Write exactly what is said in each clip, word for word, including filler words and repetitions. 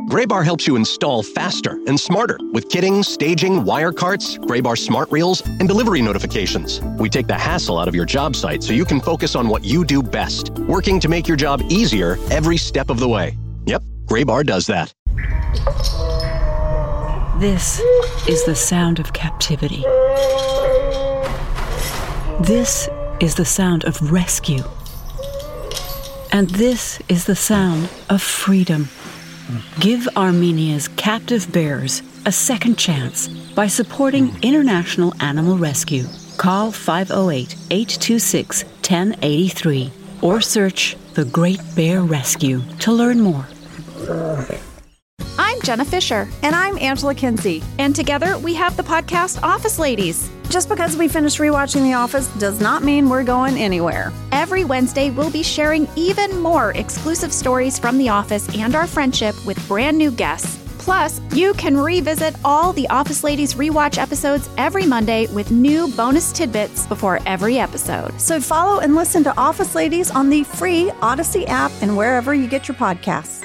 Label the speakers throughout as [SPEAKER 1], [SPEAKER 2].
[SPEAKER 1] Graybar helps you install faster and smarter with kitting, staging, wire carts, Graybar smart reels, and delivery notifications. We take the hassle out of your job site so you can focus on what you do best, working to make your job easier every step of the way. Yep, Graybar does that.
[SPEAKER 2] This is the sound of captivity. This is the sound of rescue. And this is the sound of freedom. Give Armenia's captive bears a second chance by supporting International Animal Rescue. Call five oh eight, eight two six, one oh eight three or search The Great Bear Rescue to learn more.
[SPEAKER 3] I'm Jenna Fisher.
[SPEAKER 4] And I'm Angela Kinsey.
[SPEAKER 3] And together we have the podcast Office Ladies.
[SPEAKER 4] Just because we finished rewatching The Office does not mean we're going anywhere.
[SPEAKER 3] Every Wednesday, we'll be sharing even more exclusive stories from The Office and our friendship with brand new guests. Plus, you can revisit all the Office Ladies rewatch episodes every Monday with new bonus tidbits before every episode.
[SPEAKER 4] So follow and listen to Office Ladies on the free Odyssey app and wherever you get your podcasts.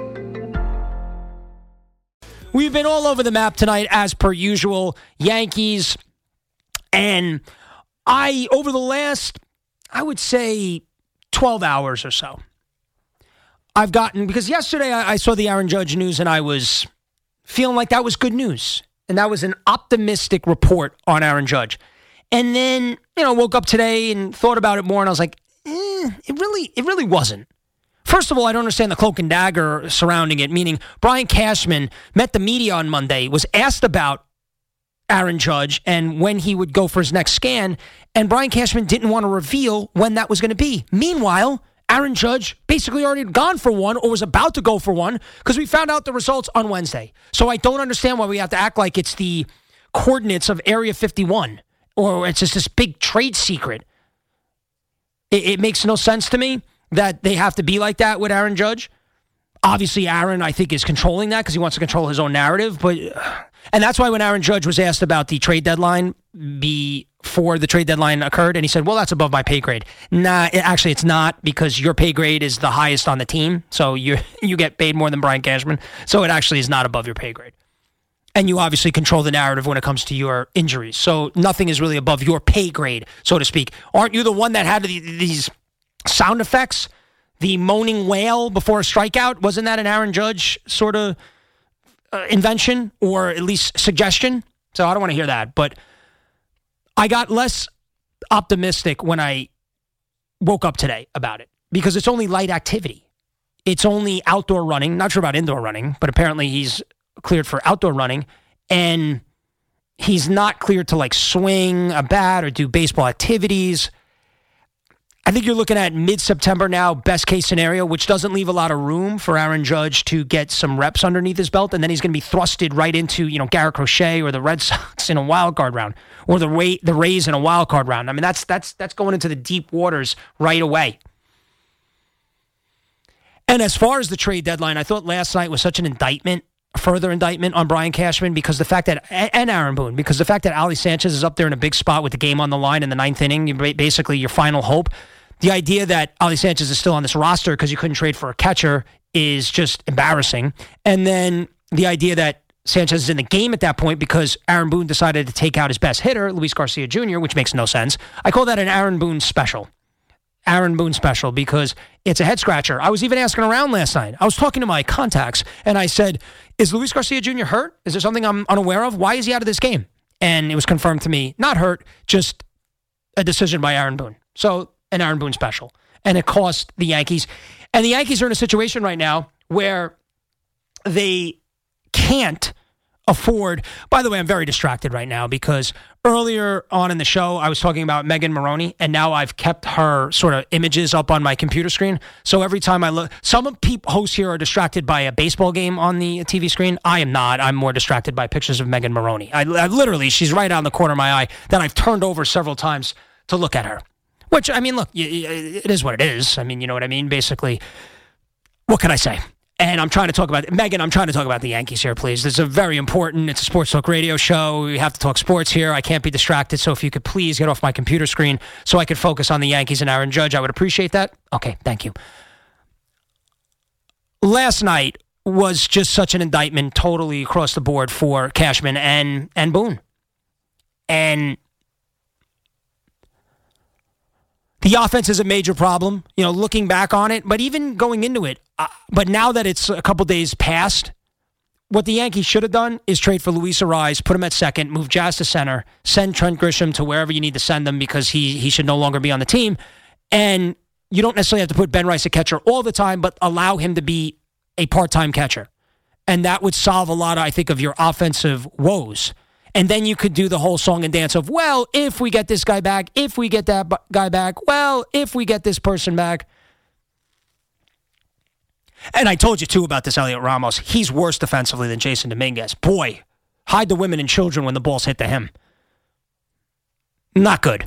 [SPEAKER 5] We've been all over the map tonight, as per usual. Yankees. And I, over the last, I would say, twelve hours or so, I've gotten, because yesterday I, I saw the Aaron Judge news and I was feeling like that was good news. And that was an optimistic report on Aaron Judge. And then, you know, woke up today and thought about it more and I was like, eh, it really, it really wasn't. First of all, I don't understand the cloak and dagger surrounding it, meaning Brian Cashman met the media on Monday, was asked about Aaron Judge and when he would go for his next scan, and Brian Cashman didn't want to reveal when that was going to be. Meanwhile, Aaron Judge basically already had gone for one or was about to go for one because we found out the results on Wednesday. So I don't understand why we have to act like it's the coordinates of Area fifty-one or it's just this big trade secret. It, it makes no sense to me that they have to be like that with Aaron Judge. Obviously, Aaron, I think, is controlling that because he wants to control his own narrative. But and that's why when Aaron Judge was asked about the trade deadline before the trade deadline occurred, and he said, well, that's above my pay grade. Nah, it, actually, it's not because your pay grade is the highest on the team. So you you get paid more than Brian Cashman. So it actually is not above your pay grade. And you obviously control the narrative when it comes to your injuries. So nothing is really above your pay grade, so to speak. Aren't you the one that had the, these sound effects? The moaning whale before a strikeout, wasn't that an Aaron Judge sort of uh, invention or at least suggestion? So I don't want to hear that. But I got less optimistic when I woke up today about it because it's only light activity. It's only outdoor running. Not sure about indoor running, but apparently he's cleared for outdoor running. And he's not cleared to like swing a bat or do baseball activities. I think you're looking at mid-September now, best case scenario, which doesn't leave a lot of room for Aaron Judge to get some reps underneath his belt, and then he's going to be thrusted right into, you know, Garrett Crochet or the Red Sox in a wild card round, or the Ray, the Rays in a wild card round. I mean, that's that's that's going into the deep waters right away. And as far as the trade deadline, I thought last night was such an indictment, a further indictment on Brian Cashman, because the fact that, and Aaron Boone, because the fact that Ali Sanchez is up there in a big spot with the game on the line in the ninth inning, basically your final hope. The idea that Ali Sanchez is still on this roster because you couldn't trade for a catcher is just embarrassing. And then the idea that Sanchez is in the game at that point because Aaron Boone decided to take out his best hitter, Luis Garcia Junior, which makes no sense. I call that an Aaron Boone special. Aaron Boone special because it's a head scratcher. I was even asking around last night. I was talking to my contacts and I said, is Luis Garcia Junior hurt? Is there something I'm unaware of? Why is he out of this game? And it was confirmed to me, not hurt, just a decision by Aaron Boone. So an Aaron Boone special. And it cost the Yankees. And the Yankees are in a situation right now where they can't afford. By the way, I'm very distracted right now because earlier on in the show, I was talking about Megan Maroney, and now I've kept her sort of images up on my computer screen. So every time I look, some people, hosts here are distracted by a baseball game on the T V screen. I am not. I'm more distracted by pictures of Megan Maroney. I, I literally, she's right out in the corner of my eye that I've turned over several times to look at her. Which, I mean, look, it is what it is. I mean, you know what I mean? Basically, what can I say? And I'm trying to talk about, Megan, I'm trying to talk about the Yankees here, please. This is a very important, it's a Sports Talk radio show. We have to talk sports here. I can't be distracted. So if you could please get off my computer screen so I could focus on the Yankees and Aaron Judge, I would appreciate that. Okay, thank you. Last night was just such an indictment totally across the board for Cashman and, and Boone. And the offense is a major problem, you know, looking back on it, but even going into it. Uh, but now that it's a couple days past, what the Yankees should have done is trade for Luis Arraez, put him at second, move Jazz to center, send Trent Grisham to wherever you need to send them because he he should no longer be on the team. And you don't necessarily have to put Ben Rice at catcher all the time, but allow him to be a part-time catcher. And that would solve a lot, I think, of your offensive woes. And then you could do the whole song and dance of, well, if we get this guy back, if we get that b- guy back, well, if we get this person back. And I told you, too, about this Elliot Ramos. He's worse defensively than Jason Dominguez. Boy, hide the women and children when the balls hit to him. Not good.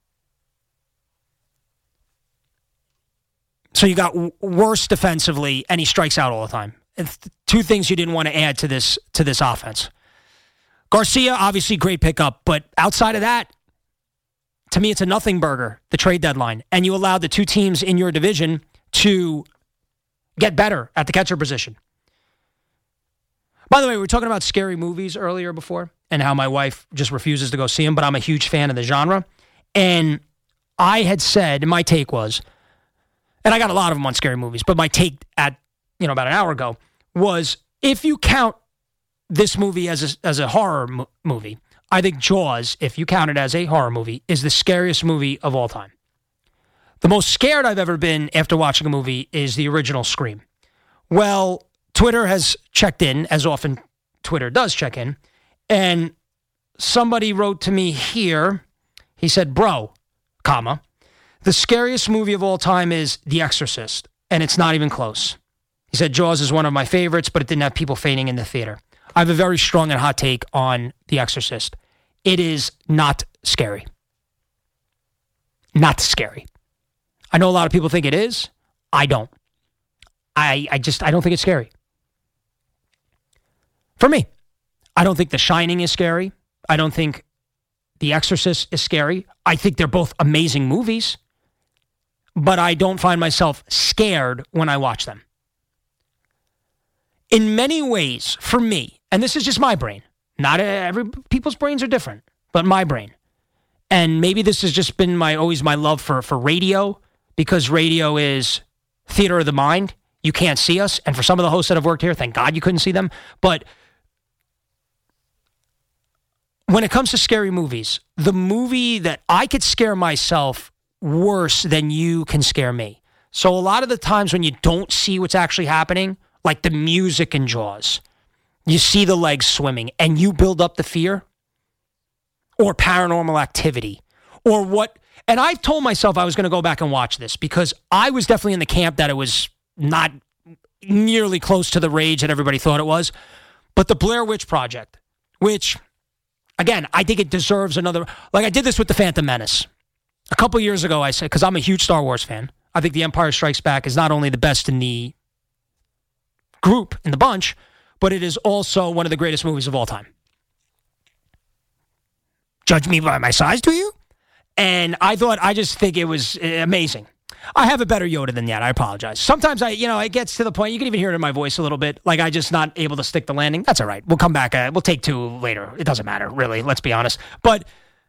[SPEAKER 5] So you got w- worse defensively, and he strikes out all the time. It's two things you didn't want to add to this to this offense. Garcia, obviously great pickup, but outside of that, to me, it's a nothing burger, the trade deadline. And you allowed the two teams in your division to get better at the catcher position. By the way, we were talking about scary movies earlier before and how my wife just refuses to go see them, but I'm a huge fan of the genre. And I had said, and my take was, and I got a lot of them on scary movies, but my take at, you know, about an hour ago was, if you count this movie as a, as a horror mo- movie, I think Jaws, if you count it as a horror movie, is the scariest movie of all time. The most scared I've ever been after watching a movie is the original Scream. Well, Twitter has checked in, as often Twitter does check in, and somebody wrote to me here, he said, bro, comma, the scariest movie of all time is The Exorcist, and it's not even close. He said, Jaws is one of my favorites, but it didn't have people fainting in the theater. I have a very strong and hot take on The Exorcist. It is not scary. Not scary. I know a lot of people think it is. I don't. I, I just, I don't think it's scary. For me, I don't think The Shining is scary. I don't think The Exorcist is scary. I think they're both amazing movies, but I don't find myself scared when I watch them. In many ways, for me, and this is just my brain, not every people's brains are different, but my brain. And maybe this has just been my always my love for, for radio, because radio is theater of the mind. You can't see us. And for some of the hosts that have worked here, thank God you couldn't see them. But when it comes to scary movies, the movie that I could scare myself worse than you can scare me. So a lot of the times when you don't see what's actually happening, like the music in Jaws, you see the legs swimming and you build up the fear, or Paranormal Activity, or what. And I've told myself I was going to go back and watch this because I was definitely in the camp that it was not nearly close to the rage that everybody thought it was. But the Blair Witch Project, which, again, I think it deserves another. Like I did this with The Phantom Menace. A couple years ago, I said, because I'm a huge Star Wars fan, I think The Empire Strikes Back is not only the best in the group, in the bunch, but it is also one of the greatest movies of all time. Judge me by my size, do you? And I thought, I just think it was amazing. I have a better Yoda than that. I apologize. Sometimes I, you know, it gets to the point, you can even hear it in my voice a little bit, like I just not able to stick the landing. That's all right. We'll come back. Uh, we'll take two later. It doesn't matter, really. Let's be honest. But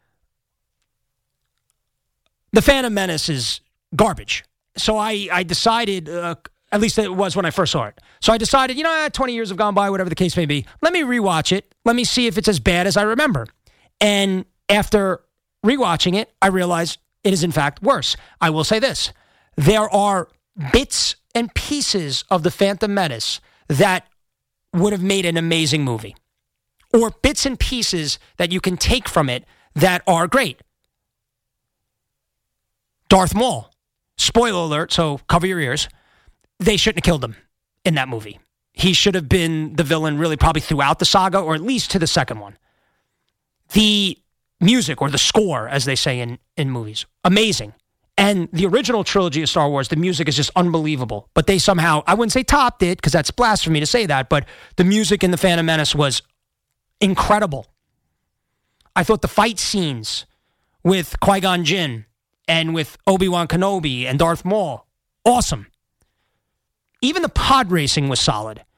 [SPEAKER 5] The Phantom Menace is garbage. So I, I decided, uh, at least it was when I first saw it. So I decided, you know, twenty years have gone by, whatever the case may be. Let me rewatch it. Let me see if it's as bad as I remember. And after rewatching it, I realized it is in fact worse. I will say this. There are bits and pieces of The Phantom Menace that would have made an amazing movie. Or bits and pieces that you can take from it that are great. Darth Maul. Spoiler alert, so cover your ears. They shouldn't have killed him in that movie. He should have been the villain really probably throughout the saga, or at least to the second one. The music, or the score, as they say in, in movies, amazing. And the original trilogy of Star Wars, the music is just unbelievable. But they somehow, I wouldn't say topped it, because that's blasphemy to say that, but the music in The Phantom Menace was incredible. I thought the fight scenes with Qui-Gon Jinn and with Obi-Wan Kenobi and Darth Maul, awesome. Even the pod racing was solid.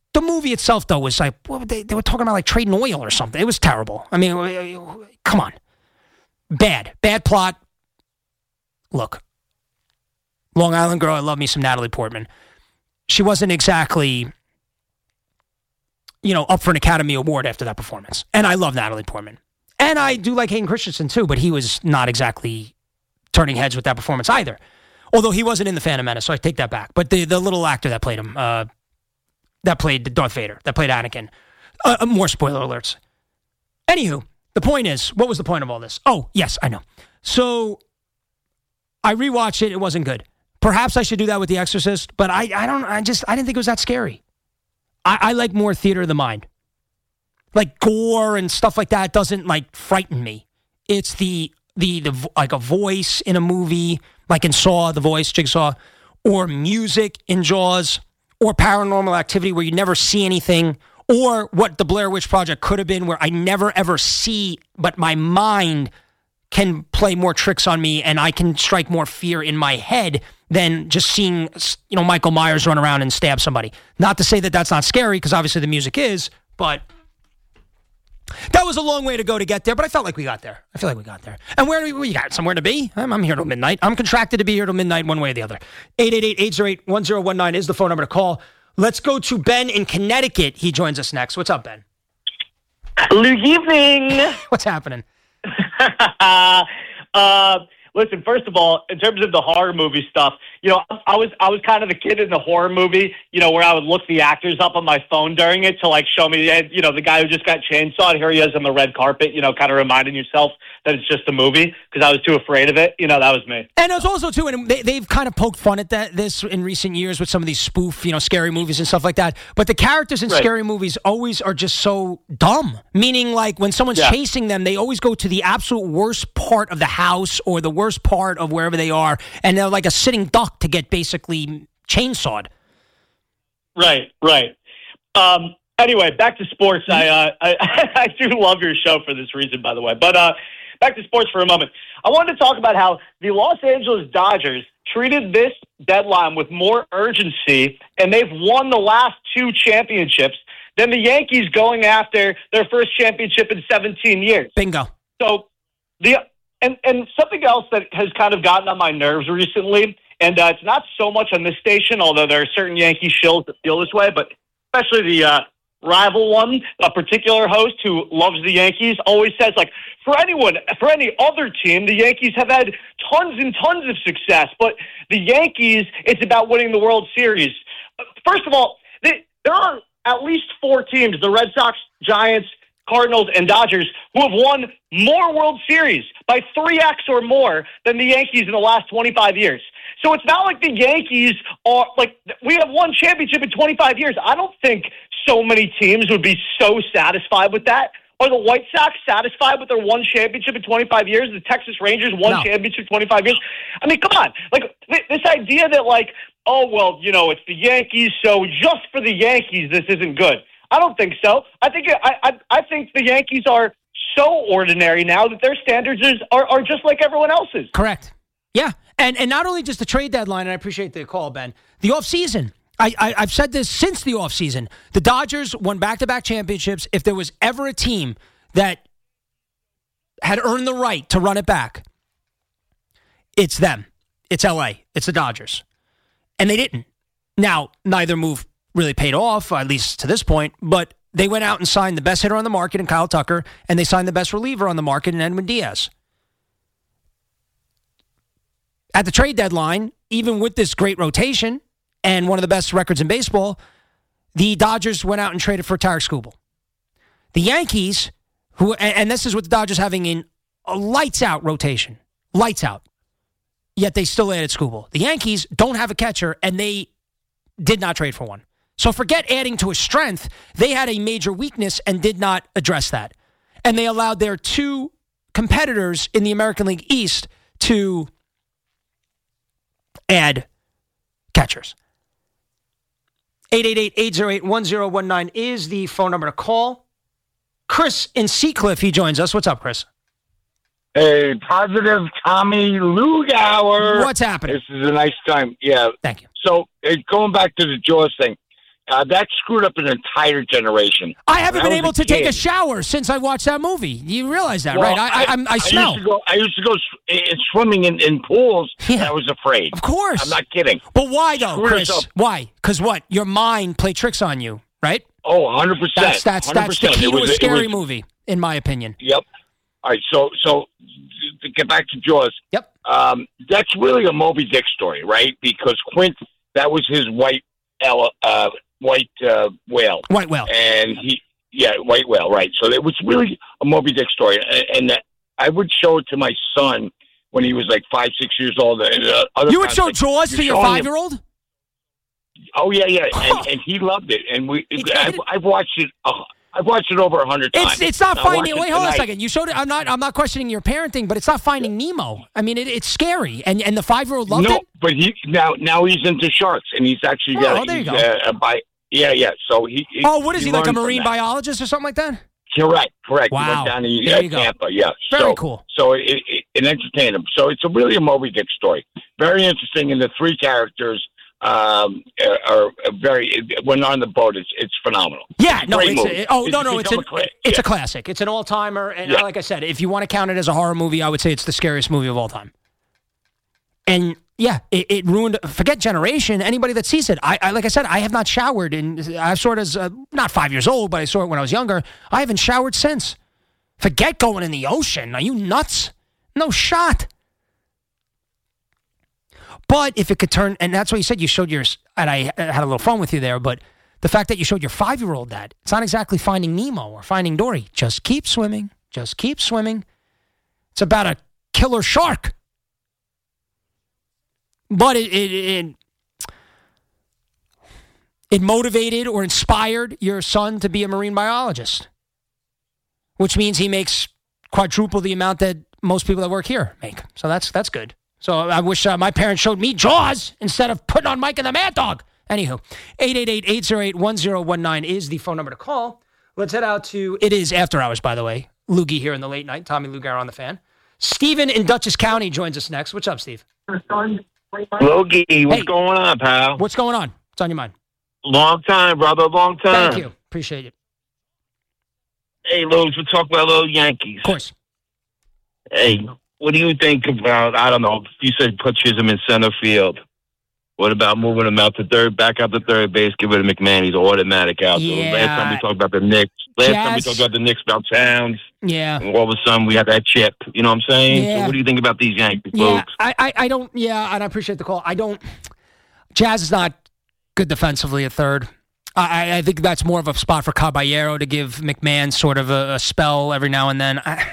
[SPEAKER 5] The movie itself, though, was like, what were they, they were talking about like trading oil or something. It was terrible. I mean, come on. Bad. Bad plot. Look, Long Island girl, I love me some Natalie Portman. She wasn't exactly, you know, up for an Academy Award after that performance. And I love Natalie Portman. And I do like Hayden Christensen, too, but he was not exactly turning heads with that performance either. Although he wasn't in The Phantom Menace, so I take that back. But the, the little actor that played him, uh, that played Darth Vader, that played Anakin. Uh, more spoiler alerts. Anywho, the point is, what was the point of all this? Oh, yes, I know. So I rewatched it. It wasn't good. Perhaps I should do that with The Exorcist, but I, I don't, I just, I didn't think it was that scary. I, I like more theater of the mind. Like gore and stuff like that doesn't like frighten me. It's the, the, the, like a voice in a movie, like in Saw, the voice, Jigsaw, or music in Jaws, or Paranormal Activity where you never see anything, or what the Blair Witch Project could have been where I never ever see, but my mind can play more tricks on me and I can strike more fear in my head than just seeing, you know, Michael Myers run around and stab somebody. Not to say that that's not scary, because obviously the music is, but that was a long way to go to get there, but I felt like we got there. I feel like we got there. And where do we, we got? Somewhere to be? I'm, I'm here till midnight. I'm contracted to be here till midnight one way or the other. eight eight eight, eight oh eight, one oh one nine is the phone number to call. Let's go to Ben in Connecticut. He joins us next. What's up, Ben?
[SPEAKER 6] Good evening.
[SPEAKER 5] What's happening?
[SPEAKER 6] uh, listen, first of all, in terms of the horror movie stuff, you know, I was I was kind of the kid in the horror movie, you know, where I would look the actors up on my phone during it to like show me, you know, the guy who just got chainsawed. Here he is on the red carpet, you know, kind of reminding yourself that it's just a movie because I was too afraid of it. You know, that was me.
[SPEAKER 5] And it was also too, and they, they've kind of poked fun at that this in recent years with some of these spoof, you know, scary movies and stuff like that. But the characters in
[SPEAKER 6] Right.
[SPEAKER 5] scary movies always are just so dumb. Meaning, like when someone's
[SPEAKER 6] Yeah.
[SPEAKER 5] chasing them, they always go to the absolute worst part of the house or the worst part of wherever they are, and they're like a sitting duck to get basically chainsawed.
[SPEAKER 6] Right, right. Um, anyway, back to sports. I, uh, I I do love your show for this reason, by the way. But uh, back to sports for a moment. I wanted to talk about how the Los Angeles Dodgers treated this deadline with more urgency, and they've won the last two championships than the Yankees going after their first championship in seventeen years.
[SPEAKER 5] Bingo.
[SPEAKER 6] So the and and something else that has kind of gotten on my nerves recently, and uh, it's not so much on this station, although there are certain Yankee shills that feel this way, but especially the uh, rival one, a particular host who loves the Yankees, always says, like, for anyone, for any other team, the Yankees have had tons and tons of success, but the Yankees, it's about winning the World Series. First of all, they, there are at least four teams, the Red Sox, Giants, Cardinals, and Dodgers, who have won more World Series by three X or more than the Yankees in the last twenty-five years. So it's not like the Yankees are, like, we have one championship in twenty-five years. I don't think so many teams would be so satisfied with that. Are the White Sox satisfied with their one championship in twenty-five years? The Texas Rangers one
[SPEAKER 5] No.
[SPEAKER 6] championship in twenty-five years? I mean, come on. Like, th- this idea that, like, oh, well, you know, it's the Yankees, so just for the Yankees, this isn't good. I don't think so. I think I, I, I think the Yankees are so ordinary now that their standards is, are, are just like everyone else's.
[SPEAKER 5] Correct. Yeah. And and not only just the trade deadline, and I appreciate the call, Ben, the offseason. I, I, I've said this since the offseason. The Dodgers won back-to-back championships. If there was ever a team that had earned the right to run it back, it's them. It's L A. It's the Dodgers. And they didn't. Now, neither move really paid off, at least to this point, but they went out and signed the best hitter on the market in Kyle Tucker, and they signed the best reliever on the market in Edwin Diaz. At the trade deadline, even with this great rotation and one of the best records in baseball, the Dodgers went out and traded for Tarek Skubal. The Yankees, who and this is with the Dodgers having in a lights-out rotation, lights out, yet they still added Skubal. The Yankees don't have a catcher, and they did not trade for one. So forget adding to a strength. They had a major weakness and did not address that. And they allowed their two competitors in the American League East to add catchers. eight eight eight, eight oh eight, one oh one nine is the phone number to call. Chris in Seacliff, he joins us. What's up, Chris?
[SPEAKER 7] Hey, positive Tommy Lugauer.
[SPEAKER 5] What's happening?
[SPEAKER 7] This is a nice time. Yeah.
[SPEAKER 5] Thank you.
[SPEAKER 7] So, uh, going back to the Jaws thing, Uh, that screwed up an entire generation.
[SPEAKER 5] I haven't
[SPEAKER 7] when
[SPEAKER 5] been
[SPEAKER 7] I
[SPEAKER 5] able
[SPEAKER 7] was a
[SPEAKER 5] to take a
[SPEAKER 7] kid-
[SPEAKER 5] shoa since I watched that movie. You realize that,
[SPEAKER 7] Well,
[SPEAKER 5] right? I, I, I'm, I smell.
[SPEAKER 7] I used to go, I used to go sw- uh, swimming in, in pools,
[SPEAKER 5] Yeah.
[SPEAKER 7] and I was afraid.
[SPEAKER 5] Of course.
[SPEAKER 7] I'm not kidding.
[SPEAKER 5] But why, though,
[SPEAKER 7] Screwed us
[SPEAKER 5] Chris?
[SPEAKER 7] up.
[SPEAKER 5] Why? Because what? Your mind played tricks on you, right?
[SPEAKER 7] Oh, one hundred percent.
[SPEAKER 5] That's, that's, that's the key
[SPEAKER 7] It
[SPEAKER 5] to
[SPEAKER 7] was,
[SPEAKER 5] a scary
[SPEAKER 7] it was,
[SPEAKER 5] movie, in my opinion.
[SPEAKER 7] Yep. All right, so so to get back to Jaws,
[SPEAKER 5] Yep.
[SPEAKER 7] um, that's really a Moby Dick story, right? Because Quint, that was his white ele- uh, white uh, whale,
[SPEAKER 5] White whale.
[SPEAKER 7] and he, yeah, white whale, right? So it was really a Moby Dick story, and, and that I would show it to my son when he was like five, six years old. And, uh, other
[SPEAKER 5] You would
[SPEAKER 7] times,
[SPEAKER 5] show
[SPEAKER 7] like,
[SPEAKER 5] Jaws
[SPEAKER 7] you're
[SPEAKER 5] to your
[SPEAKER 7] showing him-
[SPEAKER 5] five-year-old?
[SPEAKER 7] Oh yeah, yeah, and, and he loved it, and we.
[SPEAKER 5] He did?
[SPEAKER 7] I've, I've watched it. Uh, I've watched it over a hundred times.
[SPEAKER 5] It's it's not
[SPEAKER 7] I
[SPEAKER 5] finding.
[SPEAKER 7] watched
[SPEAKER 5] Wait,
[SPEAKER 7] it
[SPEAKER 5] hold on a
[SPEAKER 7] tonight.
[SPEAKER 5] second. You showed it. I'm not. I'm not questioning your parenting, but it's not Finding Nemo. I mean, it, it's scary, and and the five year old loved
[SPEAKER 7] no,
[SPEAKER 5] it.
[SPEAKER 7] but he now now he's into sharks, and he's actually
[SPEAKER 5] Oh,
[SPEAKER 7] got.
[SPEAKER 5] there you
[SPEAKER 7] he's,
[SPEAKER 5] go.
[SPEAKER 7] Uh, a bi- yeah, yeah. So he. he
[SPEAKER 5] Oh, what is he, like a
[SPEAKER 7] learned from
[SPEAKER 5] marine
[SPEAKER 7] that.
[SPEAKER 5] biologist or something like that?
[SPEAKER 7] Correct, correct.
[SPEAKER 5] Wow.
[SPEAKER 7] He went down to
[SPEAKER 5] There
[SPEAKER 7] uh,
[SPEAKER 5] you go.
[SPEAKER 7] Tampa. Yeah,
[SPEAKER 5] Very
[SPEAKER 7] so,
[SPEAKER 5] cool.
[SPEAKER 7] So it, it, it entertained him. So it's a really a Moby Dick story. Very interesting, and the three characters um, are, are very. When on the boat, it's it's phenomenal.
[SPEAKER 5] Yeah,
[SPEAKER 7] It's a
[SPEAKER 5] no,
[SPEAKER 7] great
[SPEAKER 5] it's
[SPEAKER 7] movie.
[SPEAKER 5] a, oh
[SPEAKER 7] It's
[SPEAKER 5] no, no, it's
[SPEAKER 7] become
[SPEAKER 5] an,
[SPEAKER 7] a cla-
[SPEAKER 5] it's
[SPEAKER 7] yeah.
[SPEAKER 5] a classic. It's an all timer, and
[SPEAKER 7] Yeah.
[SPEAKER 5] like I said, if you want to count it as a horror movie, I would say it's the scariest movie of all time. And yeah, it, it ruined. Forget generation. Anybody that sees it, I, I like I said, I have not showered, and I saw it as uh, not five years old, but I saw it when I was younger. I haven't showered since. Forget going in the ocean. Are you nuts? No shot. But if it could turn, and that's what you said, you showed your, and I had a little fun with you there, but the fact that you showed your five-year-old that, it's not exactly Finding Nemo or Finding Dory. Just keep swimming. Just keep swimming. It's about a killer shark. But it it it, it motivated or inspired your son to be a marine biologist, which means he makes quadruple the amount that most people that work here make. So that's that's good. So I wish uh, my parents showed me Jaws instead of putting on Mike and the Mad Dog. Anywho, eight eight eight, eight oh eight, one oh one nine is the phone number to call. Let's head out to, it is after hours, by the way. Loogie here in the late night. Tommy Lugar on the fan. Stephen in Dutchess County joins us next. What's up, Steve?
[SPEAKER 8] Logie, what's
[SPEAKER 5] Hey.
[SPEAKER 8] going on, pal?
[SPEAKER 5] What's going on? What's on your mind?
[SPEAKER 8] Long time, brother. Long time.
[SPEAKER 5] Thank you. Appreciate it.
[SPEAKER 8] Hey, Logs, we'll talk about little Yankees.
[SPEAKER 5] Of course.
[SPEAKER 8] Hey, what do you think about, I don't know, you said put Chisholm in center field. What about moving him out to third, back out to third base, give it to McMahon? He's automatic out.
[SPEAKER 5] Yeah.
[SPEAKER 8] So last time we talked about the Knicks. Last time we
[SPEAKER 5] Jazz.
[SPEAKER 8] talked about the Knicks, about Towns.
[SPEAKER 5] Yeah.
[SPEAKER 8] And all of a sudden we had that chip. You know what I'm saying?
[SPEAKER 5] Yeah.
[SPEAKER 8] So what do you think about these Yankees,
[SPEAKER 5] Yeah,
[SPEAKER 8] folks?
[SPEAKER 5] I, I, I don't, yeah, and I appreciate the call. I don't, Jazz is not good defensively at third. I, I think that's more of a spot for Caballero to give McMahon sort of a, a spell every now and then. I,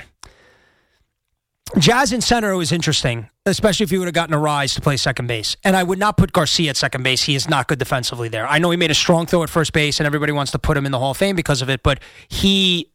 [SPEAKER 5] Jazz in center was interesting, especially if he would have gotten a rise to play second base. And I would not put Garcia at second base. He is not good defensively there. I know he made a strong throw at first base, and everybody wants to put him in the Hall of Fame because of it, but he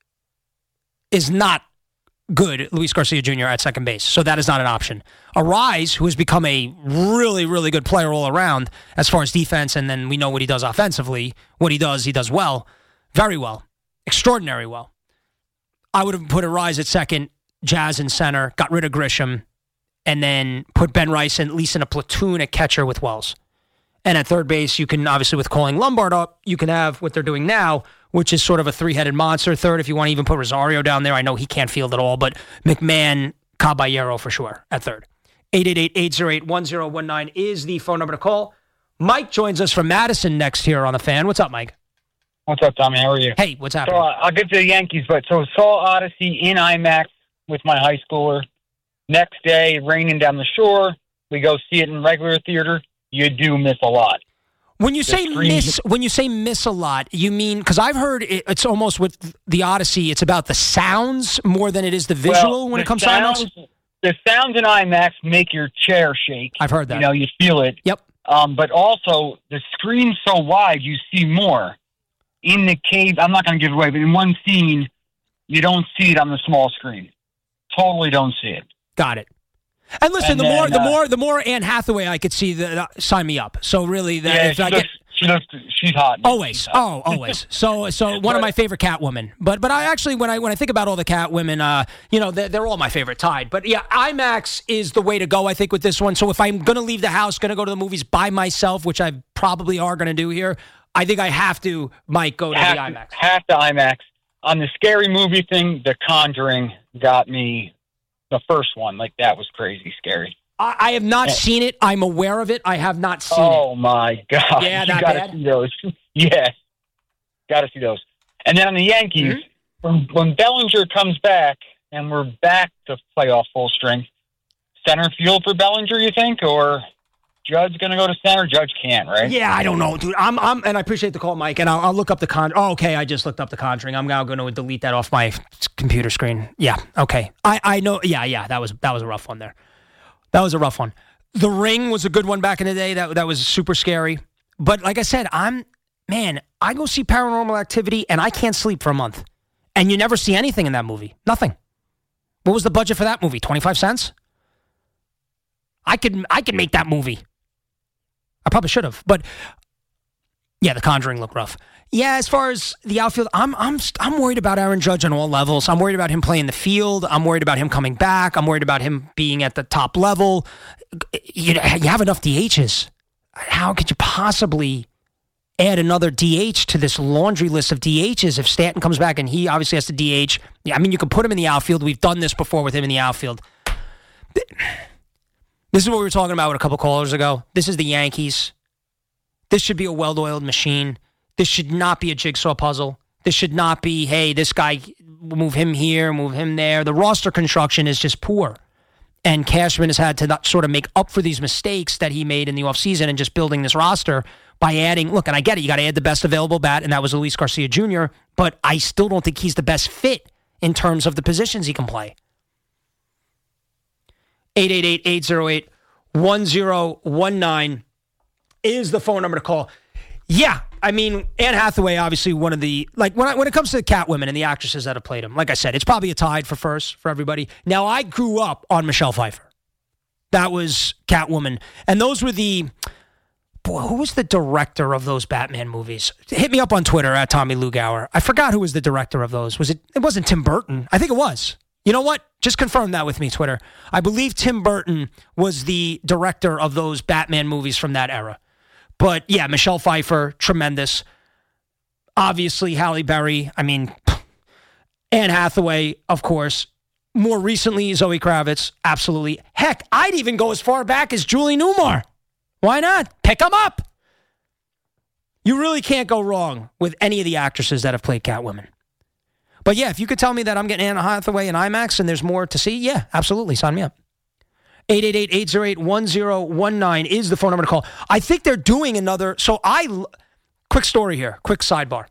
[SPEAKER 5] is not good, Luis Garcia Junior at second base. So that is not an option. Arise, who has become a really, really good player all around as far as defense, and then we know what he does offensively. What he does, he does well. Very well. Extraordinary well. I would have put Arise at second, Jazz in center, got rid of Grisham, and then put Ben Rice in, at least in a platoon at catcher with Wells. And at third base, you can, obviously with calling Lombard up, you can have what they're doing now, which is sort of a three-headed monster third. If you want to even put Rosario down there, I know he can't field at all, but McMahon, Caballero for sure at third. eight eight eight, eight oh eight, one oh one nine is the phone number to call. Mike joins us from Madison next here on the fan. What's up, Mike?
[SPEAKER 9] What's up, Tommy? How are you?
[SPEAKER 5] Hey, what's
[SPEAKER 9] So
[SPEAKER 5] happening?
[SPEAKER 9] uh, I'll get to the Yankees, but so saw Odyssey in IMAX with my high schooler. Next day, raining down the shore. We go see it in regular theater. You do miss a lot.
[SPEAKER 5] When you
[SPEAKER 9] the
[SPEAKER 5] say
[SPEAKER 9] screen-
[SPEAKER 5] miss, when you say miss a lot, you mean, because I've heard it, it's almost with the Odyssey, it's about the sounds more than it is the visual
[SPEAKER 9] Well,
[SPEAKER 5] when
[SPEAKER 9] the
[SPEAKER 5] it comes
[SPEAKER 9] sounds,
[SPEAKER 5] to IMAX.
[SPEAKER 9] The sounds in IMAX make your chair shake.
[SPEAKER 5] I've heard that.
[SPEAKER 9] You know, you feel it.
[SPEAKER 5] Yep.
[SPEAKER 9] Um, but also, the screen's so wide, you see more. In the cave, I'm not going to give it away, but in one scene, you don't see it on the small screen. Totally don't see it.
[SPEAKER 5] Got it. And listen,
[SPEAKER 9] And
[SPEAKER 5] the more,
[SPEAKER 9] then,
[SPEAKER 5] the
[SPEAKER 9] uh,
[SPEAKER 5] more, the more Anne Hathaway I could see, the, uh, sign me up. So really, that
[SPEAKER 9] Yeah,
[SPEAKER 5] if
[SPEAKER 9] she
[SPEAKER 5] I
[SPEAKER 9] looks,
[SPEAKER 5] get
[SPEAKER 9] she looks, she's hot.
[SPEAKER 5] always,
[SPEAKER 9] She's hot.
[SPEAKER 5] oh, always. So, so one of my favorite Catwomen. But, but I actually, when I when I think about all the Catwomen, uh, you know, they're, they're all my favorite tied. But yeah, IMAX is the way to go, I think, with this one. So if I'm gonna leave the house, gonna go to the movies by myself, which I probably are gonna do here, I think I have to, Mike, go to
[SPEAKER 9] have
[SPEAKER 5] the
[SPEAKER 9] to,
[SPEAKER 5] IMAX.
[SPEAKER 9] Have to IMAX. On the scary movie thing, The Conjuring got me. The first one, like that was crazy scary.
[SPEAKER 5] I, I have not
[SPEAKER 9] yeah.
[SPEAKER 5] seen it. I'm aware of it. I have not seen
[SPEAKER 9] oh,
[SPEAKER 5] it.
[SPEAKER 9] Oh my God.
[SPEAKER 5] Yeah,
[SPEAKER 9] you
[SPEAKER 5] that
[SPEAKER 9] gotta
[SPEAKER 5] bad?
[SPEAKER 9] see those. Yeah. Gotta see those. And then on the Yankees,
[SPEAKER 5] Mm-hmm.
[SPEAKER 9] when, when Bellinger comes back and we're back to playoff full strength, center field for Bellinger, you think? Or Judge going to go to center? Judge can't, right?
[SPEAKER 5] Yeah, I don't know, dude. I'm, I'm, and I appreciate the call, Mike. And I'll, I'll look up the con. Oh, okay. I just looked up the Conjuring. I'm now going to delete that off my computer screen. Yeah. Okay. I, I know. Yeah, yeah. That was that was a rough one there. That was a rough one. The Ring was a good one back in the day. That that was super scary. But like I said, I'm man. I go see Paranormal Activity, and I can't sleep for a month. And you never see anything in that movie. Nothing. What was the budget for that movie? twenty-five cents? I could I could make that movie. I probably should have, but yeah, The Conjuring looked rough. Yeah, as far as the outfield, I'm I'm I'm worried about Aaron Judge on all levels. I'm worried about him playing the field. I'm worried about him coming back. I'm worried about him being at the top level. You, you have enough D Hs. How could you possibly add another D H to this laundry list of D Hs if Stanton comes back and he obviously has to D H? Yeah, I mean, you can put him in the outfield. We've done this before with him in the outfield. This is what we were talking about with a couple callers ago. This is the Yankees. This should be a well-oiled machine. This should not be a jigsaw puzzle. This should not be, hey, this guy, move him here, move him there. The roster construction is just poor. And Cashman has had to not sort of make up for these mistakes that he made in the offseason and just building this roster by adding, look, and I get it, you got to add the best available bat, and that was Luis Garcia Junior, but I still don't think he's the best fit in terms of the positions he can play. eight eight eight, eight oh eight, one oh one nine is the phone number to call. Yeah, I mean, Anne Hathaway, obviously one of the, like, when I, when it comes to the Catwomen and the actresses that have played them, like I said, it's probably a tied for first for everybody. Now, I grew up on Michelle Pfeiffer. That was Catwoman. And those were the, boy, who was the director of those Batman movies? Hit me up on Twitter at Tommy Lugauer. I forgot who was the director of those. Was it, it wasn't Tim Burton. I think it was. You know what? Just confirm that with me, Twitter. I believe Tim Burton was the director of those Batman movies from that era. But yeah, Michelle Pfeiffer, tremendous. Obviously, Halle Berry. I mean, Anne Hathaway, of course. More recently, Zoe Kravitz. Absolutely. Heck, I'd even go as far back as Julie Newmar. Why not? Pick them up. You really can't go wrong with any of the actresses that have played Catwomen. But yeah, if you could tell me that I'm getting Anne Hathaway in IMAX and there's more to see, yeah, absolutely. Sign me up. eight eight eight, eight oh eight, one oh one nine is the phone number to call. I think they're doing another. So I, quick story here, quick sidebar.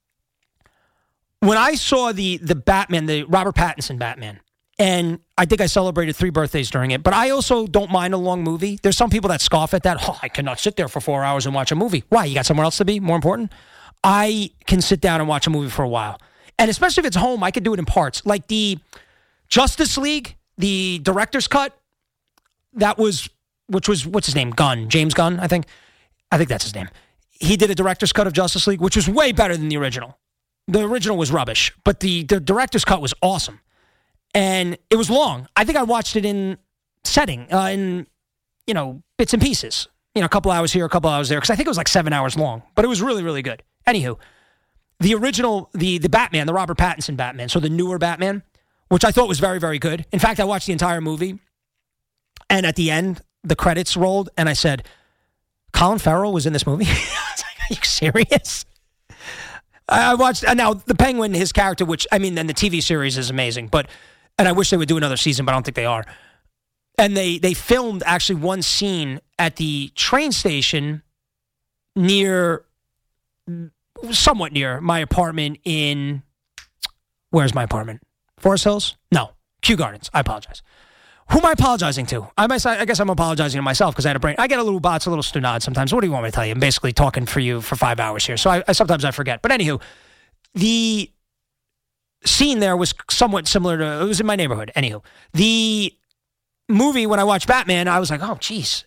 [SPEAKER 5] When I saw the the Batman, the Robert Pattinson Batman, and I think I celebrated three birthdays during it, but I also don't mind a long movie. There's some people that scoff at that. Oh, I cannot sit there for four hours and watch a movie. Why? You got somewhere else to be? More important? I can sit down and watch a movie for a while. And especially if it's home, I could do it in parts. Like the Justice League, the director's cut, that was, which was, what's his name? Gunn, James Gunn, I think. I think that's his name. He did a director's cut of Justice League, which was way better than the original. The original was rubbish, but the, the director's cut was awesome. And it was long. I think I watched it in setting, uh, in, you know, bits and pieces. You know, a couple hours here, a couple hours there, because I think it was like seven hours long. But it was really, really good. Anywho, the original, the the Batman, the Robert Pattinson Batman, so the newer Batman, which I thought was very, very good. In fact, I watched the entire movie, and at the end, the credits rolled, and I said, Colin Farrell was in this movie? I was like, are you serious? I watched, and now the Penguin, his character, which, I mean, then the T V series is amazing, but, and I wish they would do another season, but I don't think they are. And they, they filmed actually one scene at the train station near, somewhat near my apartment in, where's my apartment? Forest Hills? No, Kew Gardens. I apologize. Who am I apologizing to? I, might, I guess I'm apologizing to myself because I had a brain. I get a little bots, a little stunad sometimes. What do you want me to tell you? I'm basically talking for you for five hours here. So I, I sometimes I forget. But anywho, the scene there was somewhat similar to, it was in my neighborhood. Anywho, the movie, when I watched Batman, I was like, oh, geez.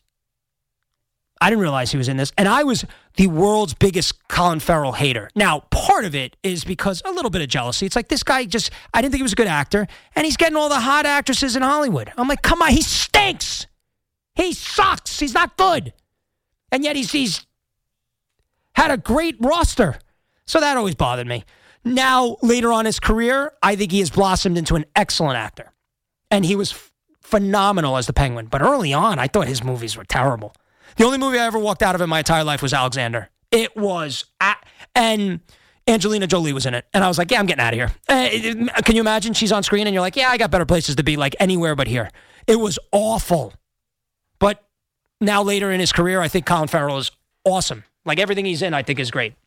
[SPEAKER 5] I didn't realize he was in this. And I was the world's biggest Colin Farrell hater. Now, part of it is because a little bit of jealousy. It's like this guy just, I didn't think he was a good actor. And he's getting all the hot actresses in Hollywood. I'm like, come on, he stinks. He sucks. He's not good. And yet he's, he's had a great roster. So that always bothered me. Now, later on in his career, I think he has blossomed into an excellent actor. And he was f- phenomenal as the Penguin. But early on, I thought his movies were terrible. The only movie I ever walked out of in my entire life was Alexander. It was, a- and Angelina Jolie was in it. And I was like, yeah, I'm getting out of here. Uh, can you imagine? She's on screen and you're like, yeah, I got better places to be, like anywhere but here. It was awful. But now later in his career, I think Colin Farrell is awesome. Like everything he's in, I think is great.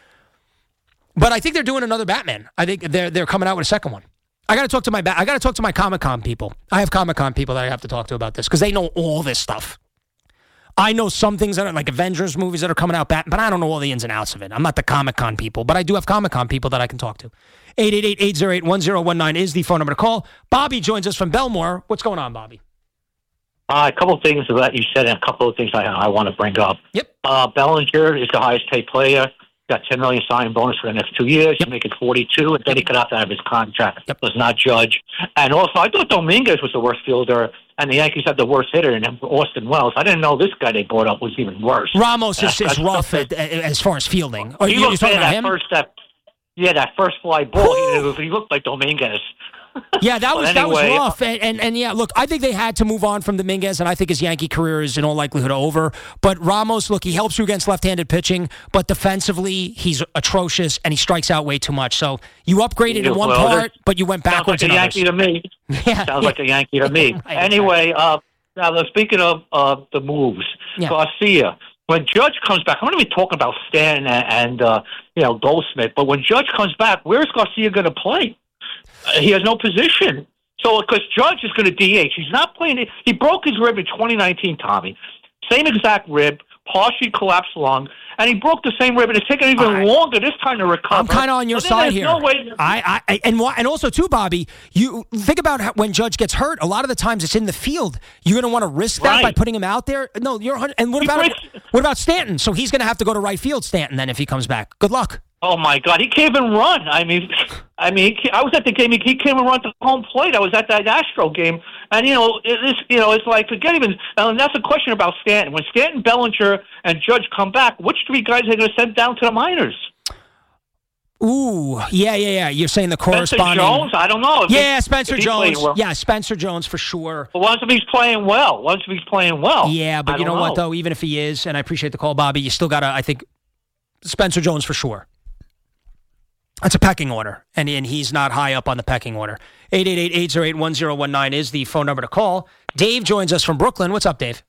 [SPEAKER 5] But I think they're doing another Batman. I think they're they're coming out with a second one. I got to talk to my I got to talk to my Comic-Con people. I have Comic-Con people that I have to talk to about this because they know all this stuff. I know some things that are like Avengers movies that are coming out, but I don't know all the ins and outs of it. I'm not the Comic-Con people, but I do have Comic-Con people that I can talk to. eight eight eight, eight oh eight, one oh one nine is the phone number to call. Bobby joins us from Belmore. What's going on, Bobby?
[SPEAKER 10] Uh, a couple of things that you said and a couple of things I, I want to bring up.
[SPEAKER 5] Yep.
[SPEAKER 10] Uh, Bellinger is the highest paid player. Got ten million dollars signing bonus for the next two years. Yep. He's making forty-two, and then he cut opt out of his contract.
[SPEAKER 5] Yep.
[SPEAKER 10] Was not Judge. And also, I thought Dominguez was the worst fielder, and the Yankees had the worst hitter in Austin Wells. I didn't know this guy they brought up was even worse.
[SPEAKER 5] Ramos is, is rough at, as far as fielding. Are
[SPEAKER 10] he
[SPEAKER 5] you
[SPEAKER 10] looked
[SPEAKER 5] talking
[SPEAKER 10] bad
[SPEAKER 5] about
[SPEAKER 10] that
[SPEAKER 5] him?
[SPEAKER 10] first that, yeah, that first fly ball. He, he looked like Dominguez.
[SPEAKER 5] Yeah, that was
[SPEAKER 10] anyway,
[SPEAKER 5] that was rough, and, and and yeah, look, I think they had to move on from Dominguez, and I think his Yankee career is in all likelihood over. But Ramos, look, he helps you against left-handed pitching, but defensively, he's atrocious, and he strikes out way too much. So you upgraded
[SPEAKER 10] yeah,
[SPEAKER 5] in one
[SPEAKER 10] well,
[SPEAKER 5] part, but you went backwards
[SPEAKER 10] sounds like
[SPEAKER 5] in
[SPEAKER 10] a
[SPEAKER 5] others.
[SPEAKER 10] Yankee to me.
[SPEAKER 5] Yeah,
[SPEAKER 10] sounds
[SPEAKER 5] yeah.
[SPEAKER 10] like a Yankee to me.
[SPEAKER 5] Right,
[SPEAKER 10] anyway, uh, now speaking of uh, the moves,
[SPEAKER 5] Yeah.
[SPEAKER 10] Garcia. When Judge comes back, I'm going to be talking about Stanton and, and uh, you know Goldschmidt. But when Judge comes back, where's Garcia going to play? Uh, he has no position. So, because Judge is going to D H, he's not playing it. He broke his rib in twenty nineteen, Tommy. Same exact rib, partially collapsed lung, and he broke the same rib, and it's taken even
[SPEAKER 5] I,
[SPEAKER 10] longer this time to recover.
[SPEAKER 5] I'm kind of on your
[SPEAKER 10] so
[SPEAKER 5] side here.
[SPEAKER 10] No way.
[SPEAKER 5] I, I, and why, and also too, Bobby. You think about how, when Judge gets hurt. A lot of the times it's in the field. You're going to want to risk that
[SPEAKER 10] Right.
[SPEAKER 5] by putting him out there. No, you're. And what
[SPEAKER 10] He
[SPEAKER 5] about
[SPEAKER 10] breaks-
[SPEAKER 5] what about Stanton? So he's going to have to go to right field, Stanton. Then if he comes back, good luck.
[SPEAKER 10] Oh my God, he can't even run. I mean, I mean, he, I was at the game. He, he can't even run to home plate. I was at that Astro game, and you know, it's you know, it's like forget even. And that's a question about Stanton. When Stanton, Bellinger, and Judge come back, which three guys are going to send down to the minors?
[SPEAKER 5] Ooh, yeah, yeah, yeah. You're saying the
[SPEAKER 10] Spencer
[SPEAKER 5] corresponding.
[SPEAKER 10] Jones? I don't know. If
[SPEAKER 5] Yeah,
[SPEAKER 10] he,
[SPEAKER 5] Spencer
[SPEAKER 10] if he's playing
[SPEAKER 5] Jones.
[SPEAKER 10] well.
[SPEAKER 5] Yeah, Spencer Jones for sure.
[SPEAKER 10] But once if he's playing well, once if he's playing well.
[SPEAKER 5] Yeah, but
[SPEAKER 10] I
[SPEAKER 5] you know,
[SPEAKER 10] don't
[SPEAKER 5] what though? Even if he is, and I appreciate the call, Bobby, you still got to. I think Spencer Jones for sure. That's a pecking order, and and he's not high up on the pecking order. eight eight eight, eight oh eight, one oh one nine is the phone number to call. Dave joins us from Brooklyn. What's up, Dave?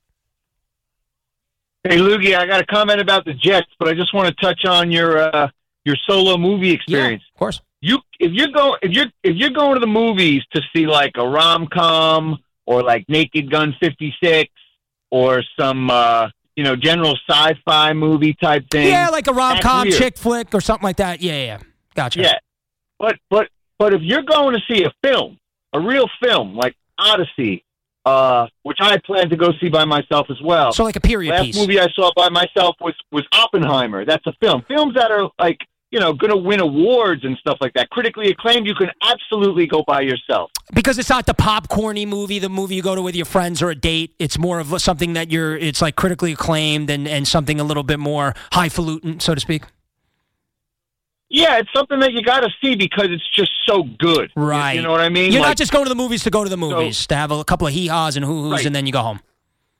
[SPEAKER 11] Hey, Loogie, I got a comment about the Jets, but I just want to touch on your uh, your solo movie experience.
[SPEAKER 5] Yeah, of course.
[SPEAKER 11] You if you're going if you're if you're going to the movies to see like a rom com or like Naked Gun fifty-six or some uh, you know general sci-fi movie type thing.
[SPEAKER 5] Yeah, like a rom com
[SPEAKER 11] that's weird.
[SPEAKER 5] chick flick or something like that. Yeah, yeah, yeah. Gotcha.
[SPEAKER 11] Yeah, but but but if you're going to see a film, a real film like Odyssey, uh, which I plan to go see by myself as well.
[SPEAKER 5] So like a period
[SPEAKER 11] Last
[SPEAKER 5] piece.
[SPEAKER 11] movie I saw by myself was was Oppenheimer. That's a film. Films that are like you know going to win awards and stuff like that, critically acclaimed. You can absolutely go by yourself.
[SPEAKER 5] Because it's not the popcorny movie, the movie you go to with your friends or a date. It's more of something that you're. It's like critically acclaimed and and something a little bit more highfalutin, so to speak.
[SPEAKER 11] Yeah, it's something that you got to see because it's just so good.
[SPEAKER 5] Right.
[SPEAKER 11] You, you know what I mean?
[SPEAKER 5] You're
[SPEAKER 11] like,
[SPEAKER 5] not just going to the movies to go to the movies,
[SPEAKER 11] so,
[SPEAKER 5] to have a couple of hee-haws and hoo-hoos,
[SPEAKER 11] right.
[SPEAKER 5] and then you go home.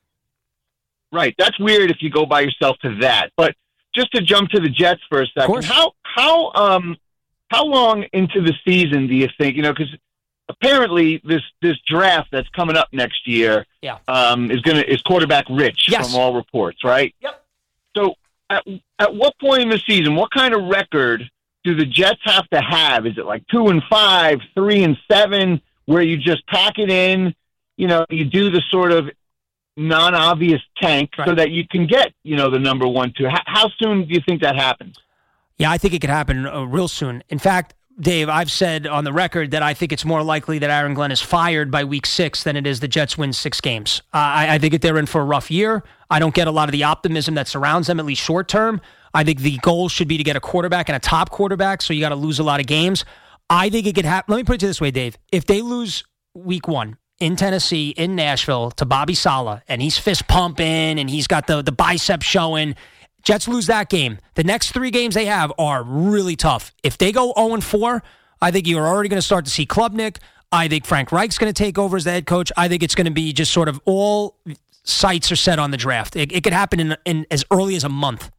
[SPEAKER 11] Right. That's weird if you go by yourself to that. But just to jump to the Jets for a second, how how um how long into the season do you think? You know, because apparently this this draft that's coming up next year,
[SPEAKER 5] yeah,
[SPEAKER 11] um, is gonna is quarterback rich
[SPEAKER 5] yes.
[SPEAKER 11] from all reports, right?
[SPEAKER 5] Yep.
[SPEAKER 11] So at at what point in the season, what kind of record do the Jets have to have? Is it like two and five, three and seven, where you just pack it in? You know, you do the sort of non-obvious tank right. so that you can get, you know, the number one, two. How, how soon do you think that happens?
[SPEAKER 5] Yeah, I think it could happen uh, real soon. In fact, Dave, I've said on the record that I think it's more likely that Aaron Glenn is fired by week six than it is the Jets win six games. Uh, I, I think that they're in for a rough year. I don't get a lot of the optimism that surrounds them, at least short term. I think the goal should be to get a quarterback and a top quarterback, so you got to lose a lot of games. I think it could happen. Let me put it this way, Dave. If they lose week one in Tennessee, in Nashville, to Bobby Saleh, and he's fist pumping and he's got the, the biceps showing, Jets lose that game. The next three games they have are really tough. If they go oh and four, I think you're already going to start to see Klubnik. I think Frank Reich's going to take over as the head coach. I think it's going to be just sort of all sights are set on the draft. It, it could happen in, in as early as a month.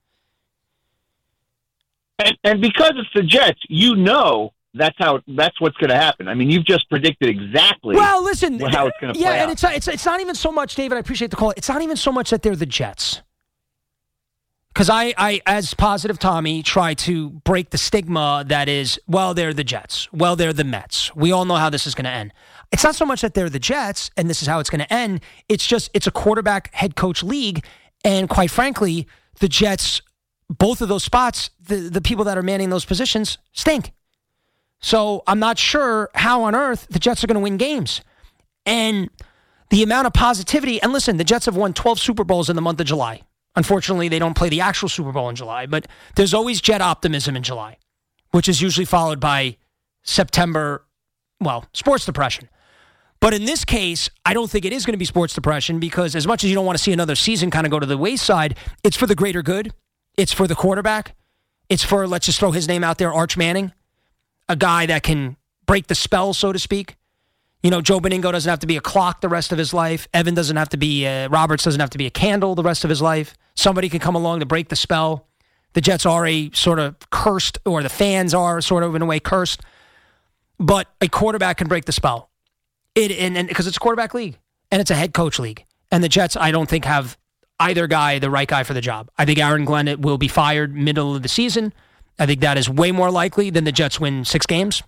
[SPEAKER 11] And, and because it's the Jets, you know that's how that's what's going to happen. I mean, you've just predicted exactly.
[SPEAKER 5] Well, listen,
[SPEAKER 11] how it's going to
[SPEAKER 5] yeah,
[SPEAKER 11] play
[SPEAKER 5] and
[SPEAKER 11] out.
[SPEAKER 5] it's it's it's not even so much, David. I appreciate the call. It's not even so much that they're the Jets, because I, I, as positive Tommy, try to break the stigma that is, well, they're the Jets, well, they're the Mets. We all know how this is going to end. It's not so much that they're the Jets and this is how it's going to end. It's just it's a quarterback head coach league, and quite frankly, the Jets. Both of those spots, the, the people that are manning those positions stink. So I'm not sure how on earth the Jets are going to win games. And the amount of positivity, and listen, the Jets have won twelve Super Bowls in the month of July. Unfortunately, they don't play the actual Super Bowl in July, but there's always Jet optimism in July, which is usually followed by September, well, sports depression. But in this case, I don't think it is going to be sports depression because as much as you don't want to see another season kind of go to the wayside, it's for the greater good. It's for the quarterback. It's for, let's just throw his name out there, Arch Manning, a guy that can break the spell, so to speak. You know, Joe Beningo doesn't have to be a clock the rest of his life. Evan doesn't have to be, uh, Roberts doesn't have to be a candle the rest of his life. Somebody can come along to break the spell. The Jets are a sort of cursed, or the fans are sort of in a way cursed. But a quarterback can break the spell. It and because it's a quarterback league and it's a head coach league. And the Jets, I don't think, have either guy the right guy for the job. I think Aaron Glenn will be fired middle of the season. I think that is way more likely than the Jets win six games.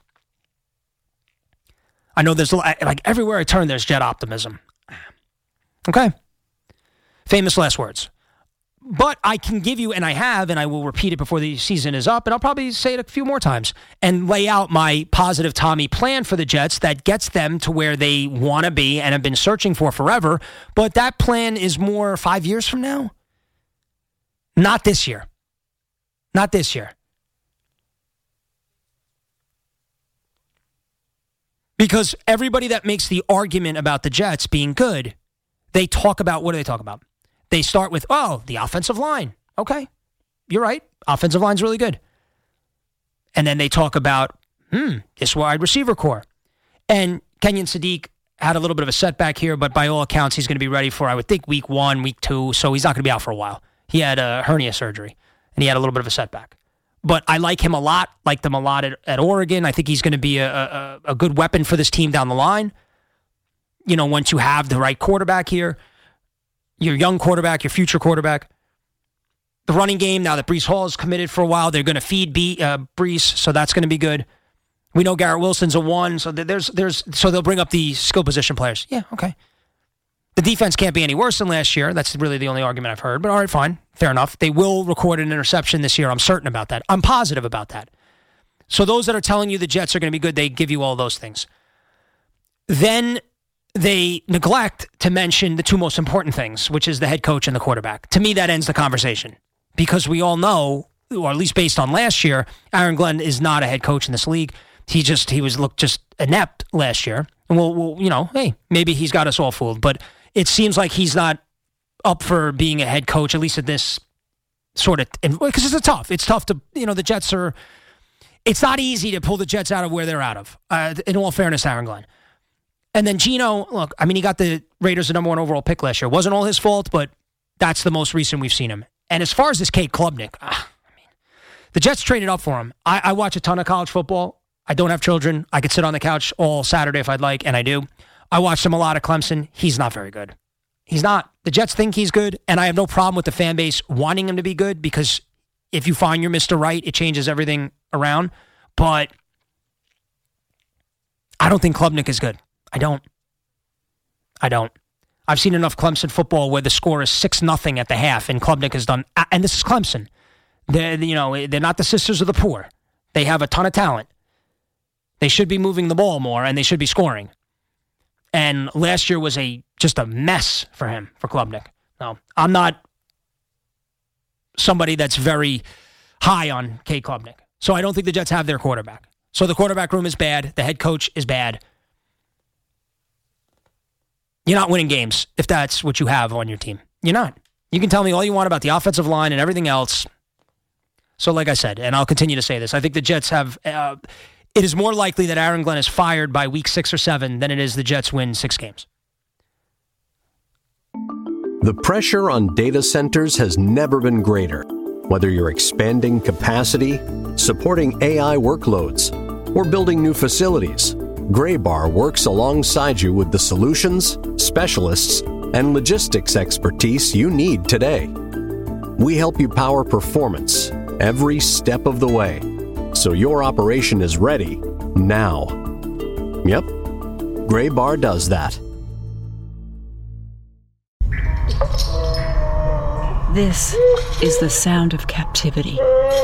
[SPEAKER 5] I know there's, like, everywhere I turn, there's Jet optimism. Okay. Famous last words. But I can give you, and I have, and I will repeat it before the season is up, and I'll probably say it a few more times, and lay out my positive Tommy plan for the Jets that gets them to where they want to be and have been searching for forever. But that plan is more five years from now. Not this year. Not this year. Because everybody that makes the argument about the Jets being good, they talk about, what do they talk about? They start with, oh, the offensive line. Okay, you're right. Offensive line's really good. And then they talk about, hmm, this wide receiver core. And Kenyon Sadiq had a little bit of a setback here, but by all accounts, he's going to be ready for, I would think, week one, week two, so he's not going to be out for a while. He had a hernia surgery, and he had a little bit of a setback. But I like him a lot, liked him a lot at, at Oregon. I think he's going to be a, a, a good weapon for this team down the line. You know, once you have the right quarterback here, your young quarterback, your future quarterback. The running game, now that Breece Hall is committed for a while, they're going to feed B, uh, Breece, so that's going to be good. We know Garrett Wilson's a one, so there's there's so they'll bring up the skill position players. Yeah, okay. The defense can't be any worse than last year. That's really the only argument I've heard. But all right, fine, fair enough. They will record an interception this year. I'm certain about that. I'm positive about that. So those that are telling you the Jets are going to be good, they give you all those things. Then they neglect to mention the two most important things, which is the head coach and the quarterback. To me, that ends the conversation because we all know, or at least based on last year, Aaron Glenn is not a head coach in this league. He just he was looked just inept last year, and we'll, we'll you know, hey, maybe he's got us all fooled, but it seems like he's not up for being a head coach, at least at this sort of, because it's a tough. It's tough to, you know, the Jets are. It's not easy to pull the Jets out of where they're out of. Uh, in all fairness, Aaron Glenn. And then Geno, look, I mean, he got the Raiders the number one overall pick last year. It wasn't all his fault, but that's the most recent we've seen him. And as far as this Cade Klubnik, ah, I mean, the Jets traded up for him. I, I watch a ton of college football. I don't have children. I could sit on the couch all Saturday if I'd like, and I do. I watched him a lot at Clemson. He's not very good. He's not. The Jets think he's good, and I have no problem with the fan base wanting him to be good because if you find your Mister Right, it changes everything around. But I don't think Klubnik is good. I don't. I don't. I've seen enough Clemson football where the score is six nothing at the half, and Klubnik has done. And this is Clemson. They're, you know, they're not the sisters of the poor. They have a ton of talent. They should be moving the ball more, and they should be scoring. And last year was a just a mess for him, for Klubnik. No, I'm not somebody that's very high on Cade Klubnik. So I don't think the Jets have their quarterback. So the quarterback room is bad. The head coach is bad. You're not winning games if that's what you have on your team. You're not. You can tell me all you want about the offensive line and everything else. So like I said, and I'll continue to say this, I think the Jets have, uh, it is more likely that Aaron Glenn is fired by week six or seven than it is the Jets win six games.
[SPEAKER 1] The pressure on data centers has never been greater. Whether you're expanding capacity, supporting A I workloads, or building new facilities, Graybar works alongside you with the solutions, specialists, and logistics expertise you need today. We help you power performance every step of the way, so your operation is ready now. Yep, Graybar does that.
[SPEAKER 2] This is the sound of captivity.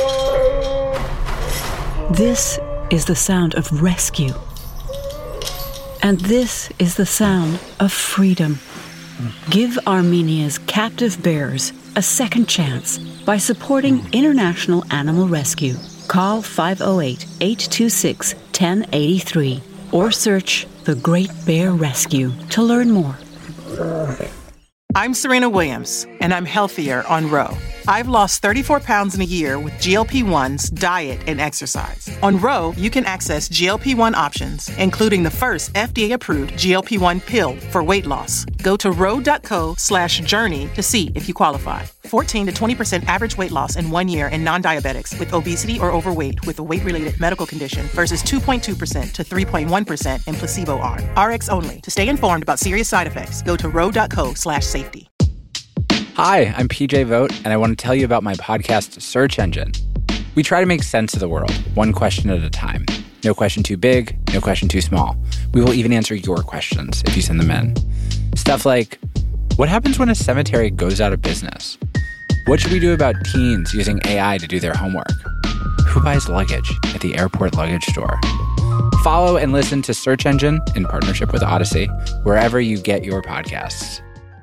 [SPEAKER 2] This is the sound of rescue. And this is the sound of freedom. Give Armenia's captive bears a second chance by supporting International Animal Rescue. Call five oh eight, eight two six, one oh eight three or search The Great Bear Rescue to learn more.
[SPEAKER 12] I'm Serena Williams, and I'm healthier on Ro. I've lost thirty-four pounds in a year with G L P ones, diet, and exercise. On Ro, you can access G L P one options, including the first F D A-approved G L P one pill for weight loss. Go to ro.co slash journey to see if you qualify. fourteen to twenty percent average weight loss in one year in non-diabetics with obesity or overweight with a weight-related medical condition versus two point two percent to three point one percent in placebo arm. R X only. To stay informed about serious side effects, go to ro.co slash safety.
[SPEAKER 13] Hi, I'm P J Vogt, and I want to tell you about my podcast, Search Engine. We try to make sense of the world, one question at a time. No question too big, no question too small. We will even answer your questions if you send them in. Stuff like, what happens when a cemetery goes out of business? What should we do about teens using A I to do their homework? Who buys luggage at the airport luggage store? Follow and listen to Search Engine in partnership with Odyssey, wherever you get your podcasts.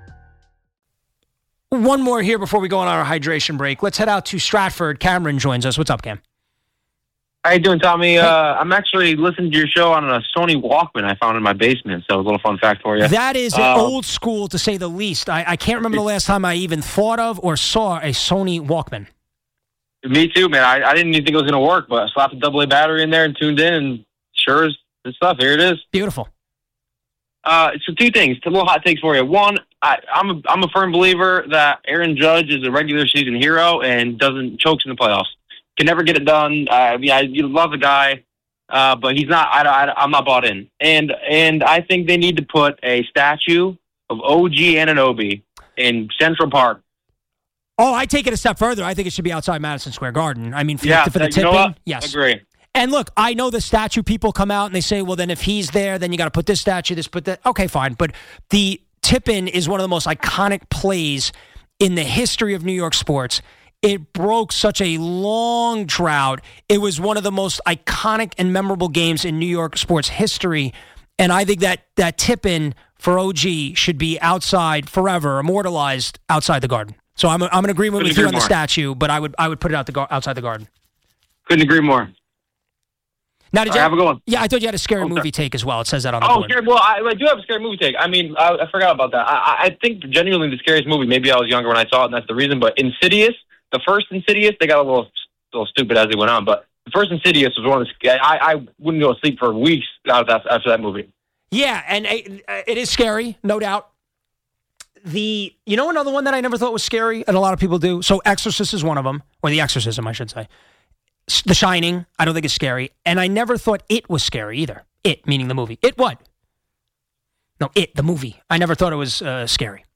[SPEAKER 5] One more here before we go on our hydration break. Let's head out to Stratford. Cameron joins us. What's up, Cam?
[SPEAKER 8] How you doing, Tommy? Uh, I'm actually listening to your show on a Sony Walkman I found in my basement, so a little fun fact for you.
[SPEAKER 5] That is
[SPEAKER 8] uh,
[SPEAKER 5] old school, to say the least. I, I can't remember the last time I even thought of or saw a Sony Walkman.
[SPEAKER 8] Me too, man. I, I didn't even think it was going to work, but I slapped a double A battery in there and tuned in, and sure as good stuff. Here it is.
[SPEAKER 5] Beautiful.
[SPEAKER 8] Uh, so two things, two little hot takes for you. One, I, I'm a, I'm a firm believer that Aaron Judge is a regular season hero and doesn't chokes in the playoffs. Can never get it done. Uh, I mean, I you love the guy, uh, but he's not. I, I, I'm not bought in. And and I think they need to put a statue of O G Anunoby in Central Park.
[SPEAKER 5] Oh, I take it a step further. I think it should be outside Madison Square Garden. I mean, for,
[SPEAKER 8] yeah,
[SPEAKER 5] the, for the
[SPEAKER 8] you
[SPEAKER 5] tip
[SPEAKER 8] know
[SPEAKER 5] in,
[SPEAKER 8] what?
[SPEAKER 5] yes,
[SPEAKER 8] Agree.
[SPEAKER 5] And look, I know the statue people come out and they say, well, then if he's there, then you got to put this statue, this, put that. Okay, fine. But the tip-in is one of the most iconic plays in the history of New York sports. It broke such a long drought. It was one of the most iconic and memorable games in New York sports history. And I think that that tip-in for O G should be outside forever, immortalized outside the Garden. So I'm I'm in agreement
[SPEAKER 8] Couldn't
[SPEAKER 5] with you on
[SPEAKER 8] more.
[SPEAKER 5] the statue, but I would I would put it out the gar- outside the Garden.
[SPEAKER 8] Couldn't agree more.
[SPEAKER 5] Now, did
[SPEAKER 8] All
[SPEAKER 5] you
[SPEAKER 8] right, have a good one.
[SPEAKER 5] Yeah, I thought you had a scary
[SPEAKER 8] Okay.
[SPEAKER 5] movie take as well. It says that on the
[SPEAKER 8] Oh,
[SPEAKER 5] board.
[SPEAKER 8] scary. Well, I, I do have a scary movie take. I mean, I, I forgot about that. I, I think genuinely the scariest movie, maybe I was younger when I saw it, and that's the reason, but Insidious, the first Insidious, they got a little, little stupid as they went on, but the first Insidious was one of the, I, I wouldn't go to sleep for weeks out of that, after that movie.
[SPEAKER 5] Yeah, and it, it is scary, no doubt. The you know another one that I never thought was scary, and a lot of people do. So Exorcist is one of them, or The Exorcism, I should say. S- The Shining, I don't think is scary, and I never thought It was scary either. It meaning the movie. It what? No, It the movie. I never thought it was uh, scary.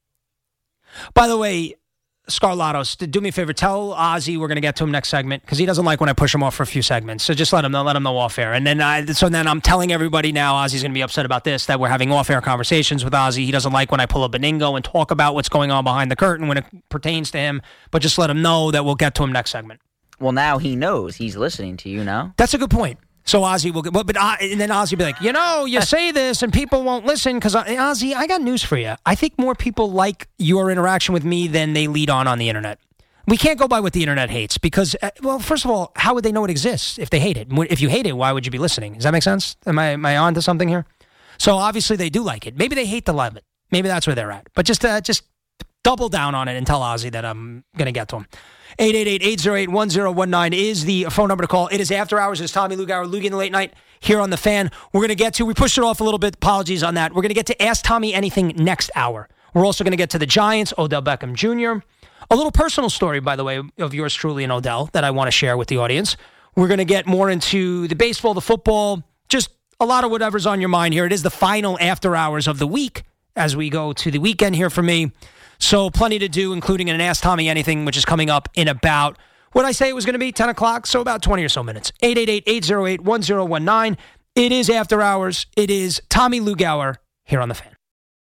[SPEAKER 5] By the way, Scarlatos, do me a favor. Tell Ozzy we're going to get to him next segment because he doesn't like when I push him off for a few segments. So just let him know. Let him know off air. And then, I, so then I'm telling everybody now. Ozzy's going to be upset about this. That we're having off air conversations with Ozzy. He doesn't like when I pull a Beningo and talk about what's going on behind the curtain when it pertains to him. But just let him know that we'll get to him next segment.
[SPEAKER 14] Well, now he knows he's listening to you now.
[SPEAKER 5] That's a good point. So Ozzy will get, but, but uh, and then Ozzy will be like, you know, you say this and people won't listen because Ozzy, I got news for you. I think more people like your interaction with me than they lead on on the internet. We can't go by what the internet hates because, uh, well, first of all, how would they know it exists if they hate it? If you hate it, why would you be listening? Does that make sense? Am I am I on to something here? So obviously they do like it. Maybe they hate to love it. Maybe that's where they're at. But just uh, just double down on it and tell Ozzy that I'm going to get to him. eight eight eight, eight oh eight, one oh one nine is the phone number to call. It is After Hours. It's Tommy Lugauer, Luggie in the Late Night here on The Fan. We're going to get to, we pushed it off a little bit. Apologies on that. We're going to get to Ask Tommy Anything next hour. We're also going to get to the Giants, Odell Beckham Junior A little personal story, by the way, of yours truly and Odell that I want to share with the audience. We're going to get more into the baseball, the football, just a lot of whatever's on your mind here. It is the final After Hours of the week as we go to the weekend here for me. So plenty to do, including an Ask Tommy Anything, which is coming up in about, what did I say it was going to be, ten o'clock? So about twenty or so minutes. eight eight eight, eight oh eight, one oh one nine. It is After Hours. It is Tommy Lugauer here on The Fan.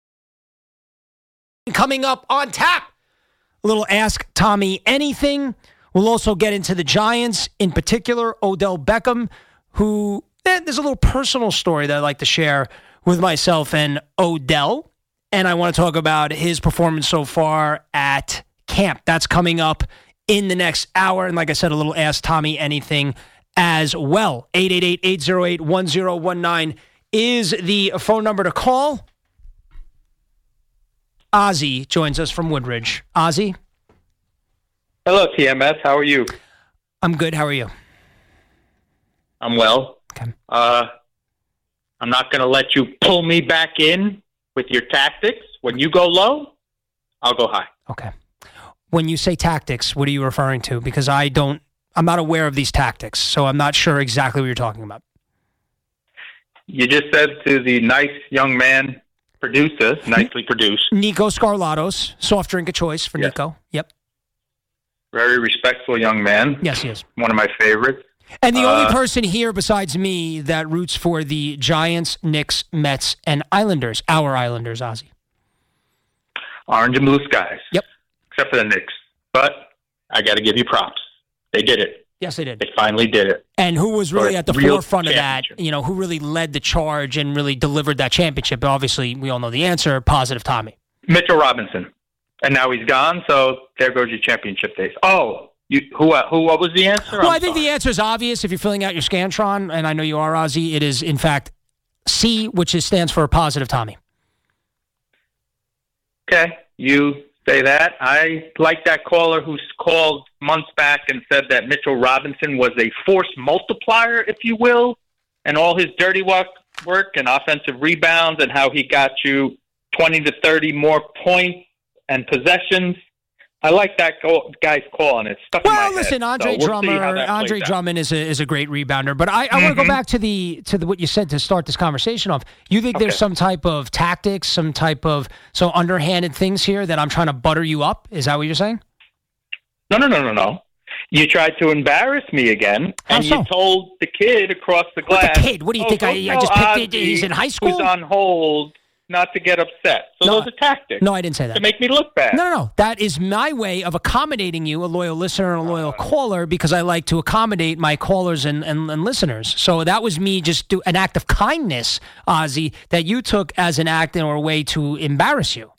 [SPEAKER 5] Coming up on tap, a little Ask Tommy Anything. We'll also get into the Giants, in particular, Odell Beckham, who, eh, there's a little personal story that I'd like to share with myself and Odell. And I want to talk about his performance so far at camp. That's coming up in the next hour. And like I said, a little Ask Tommy Anything as well. eight eight eight, eight oh eight, one oh one nine is the phone number to call. Ozzy joins us from Woodridge. Ozzy?
[SPEAKER 15] Hello, T M S. How are you?
[SPEAKER 5] I'm good. How are you?
[SPEAKER 15] I'm well.
[SPEAKER 5] Okay.
[SPEAKER 15] Uh, I'm not going to let you pull me back in with your tactics. When you go low, I'll go high.
[SPEAKER 5] Okay. When you say tactics, what are you referring to? Because I don't, I'm not aware of these tactics, so I'm not sure exactly what you're talking about.
[SPEAKER 15] You just said to the nice young man producer, nicely produced.
[SPEAKER 5] Nico Scarlatos, soft drink of choice for yes. Nico. Yep.
[SPEAKER 15] Very respectful young man.
[SPEAKER 5] Yes, he is.
[SPEAKER 15] One of my favorites.
[SPEAKER 5] And the
[SPEAKER 15] uh,
[SPEAKER 5] only person here besides me that roots for the Giants, Knicks, Mets, and Islanders, our Islanders, Ozzy.
[SPEAKER 15] Orange and blue skies.
[SPEAKER 5] Yep.
[SPEAKER 15] Except for the Knicks. But I got to give you props. They did it.
[SPEAKER 5] Yes, they did.
[SPEAKER 15] They finally did it.
[SPEAKER 5] And who was really at the
[SPEAKER 15] Real
[SPEAKER 5] forefront of that, you know, who really led the charge and really delivered that championship? Obviously, we all know the answer, positive Tommy.
[SPEAKER 15] Mitchell Robinson. And now he's gone, so there goes your championship days. Oh, you, who uh, who? What was the answer?
[SPEAKER 5] Well,
[SPEAKER 15] I'm
[SPEAKER 5] I think
[SPEAKER 15] sorry.
[SPEAKER 5] the answer is obvious if you're filling out your Scantron, and I know you are, Ozzy. It is, in fact, C, which is, stands for positive Tommy.
[SPEAKER 15] Okay, you say that. I like that caller who's called months back and said that Mitchell Robinson was a force multiplier, if you will, and all his dirty work, work and offensive rebounds and how he got you twenty to thirty more points and possessions. I like that go- guy's call, and it's stuck
[SPEAKER 5] well,
[SPEAKER 15] in my head.
[SPEAKER 5] Well, listen, Andre
[SPEAKER 15] so we'll
[SPEAKER 5] Drummond, Andre Drummond is a is a great rebounder, but I, I mm-hmm. want to go back to the to the, what you said to start this conversation off. You think okay. there's some type of tactics, some type of so underhanded things here that I'm trying to butter you up? Is that what you're saying?
[SPEAKER 15] No, no, no, no, no. You tried to embarrass me again,
[SPEAKER 5] How
[SPEAKER 15] and
[SPEAKER 5] so?
[SPEAKER 15] you told the kid across the glass.
[SPEAKER 5] What the kid? What do you
[SPEAKER 15] oh,
[SPEAKER 5] think? I, I just picked it. He's in high school.
[SPEAKER 15] Who's on hold? Not to get upset. So
[SPEAKER 5] no,
[SPEAKER 15] those are tactics.
[SPEAKER 5] No, I didn't say that.
[SPEAKER 15] To make me look bad.
[SPEAKER 5] No, no, no. That is my way of accommodating you, a loyal listener and a loyal uh, caller, because I like to accommodate my callers and, and, and listeners. So that was me just do an act of kindness, Ozzy, that you took as an act or a way to embarrass you.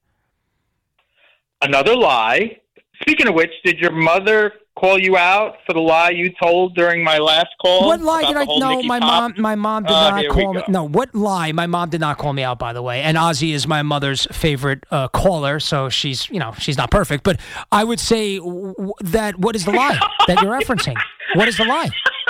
[SPEAKER 15] Another lie. Speaking of which, did your mother call you out for the lie you told during my last call?
[SPEAKER 5] What lie did I? No,
[SPEAKER 15] Mickey
[SPEAKER 5] my
[SPEAKER 15] Pop?
[SPEAKER 5] mom. My mom did
[SPEAKER 15] uh,
[SPEAKER 5] not call me. No, what lie? My mom did not call me out. By the way, and Ozzy is my mother's favorite uh, caller, so she's you know she's not perfect, but I would say w- that. What is the lie that you're referencing? What is the lie?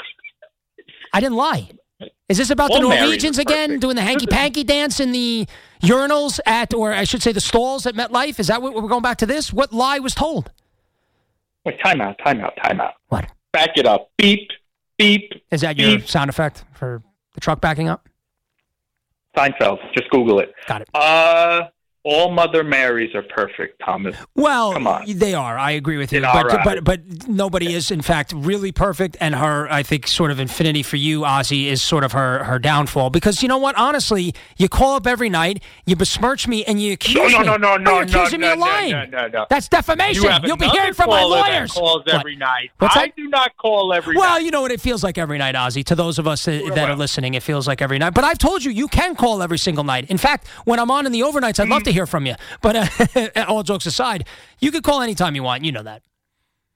[SPEAKER 5] I didn't lie. Is this about
[SPEAKER 15] well,
[SPEAKER 5] the Norwegians again doing the hanky panky dance in the urinals at, or I should say, the stalls at MetLife? Is that what we're going back to? This? What lie was told?
[SPEAKER 15] Wait, time out, time out, time out.
[SPEAKER 5] What?
[SPEAKER 15] Back it up. Beep, beep.
[SPEAKER 5] Is that
[SPEAKER 15] beep.
[SPEAKER 5] your sound effect for the truck backing up?
[SPEAKER 15] Seinfeld. Just Google it.
[SPEAKER 5] Got it.
[SPEAKER 15] Uh, all Mother Marys are perfect, Thomas.
[SPEAKER 5] Well,
[SPEAKER 15] Come on.
[SPEAKER 5] They are. I agree with you.
[SPEAKER 15] In
[SPEAKER 5] But,
[SPEAKER 15] our eyes.
[SPEAKER 5] but but nobody is, in fact, really perfect. And her, I think, sort of infinity for you, Ozzy, is sort of her, her downfall. Because you know what? Honestly, you call up every night, you besmirch me, and you accuse
[SPEAKER 15] no,
[SPEAKER 5] me.
[SPEAKER 15] no, no, no,
[SPEAKER 5] oh, you're
[SPEAKER 15] no,
[SPEAKER 5] accusing
[SPEAKER 15] no,
[SPEAKER 5] me of
[SPEAKER 15] no,
[SPEAKER 5] lying.
[SPEAKER 15] no, no, no.
[SPEAKER 5] That's defamation.
[SPEAKER 15] You have
[SPEAKER 5] You'll be
[SPEAKER 15] another
[SPEAKER 5] hearing from my
[SPEAKER 15] caller that
[SPEAKER 5] lawyers.
[SPEAKER 15] calls
[SPEAKER 5] What?
[SPEAKER 15] every night.
[SPEAKER 5] What's
[SPEAKER 15] I
[SPEAKER 5] that?
[SPEAKER 15] do not call every
[SPEAKER 5] well,
[SPEAKER 15] night.
[SPEAKER 5] Well, you know what it feels like every night, Ozzy. To those of us that,
[SPEAKER 15] Well,
[SPEAKER 5] that
[SPEAKER 15] well.
[SPEAKER 5] are listening, it feels like every night. But I've told you, you can call every single night. In fact, when I'm on in the overnights, I'd love to hear from you. But uh, all jokes aside, you could call anytime you want. You know that.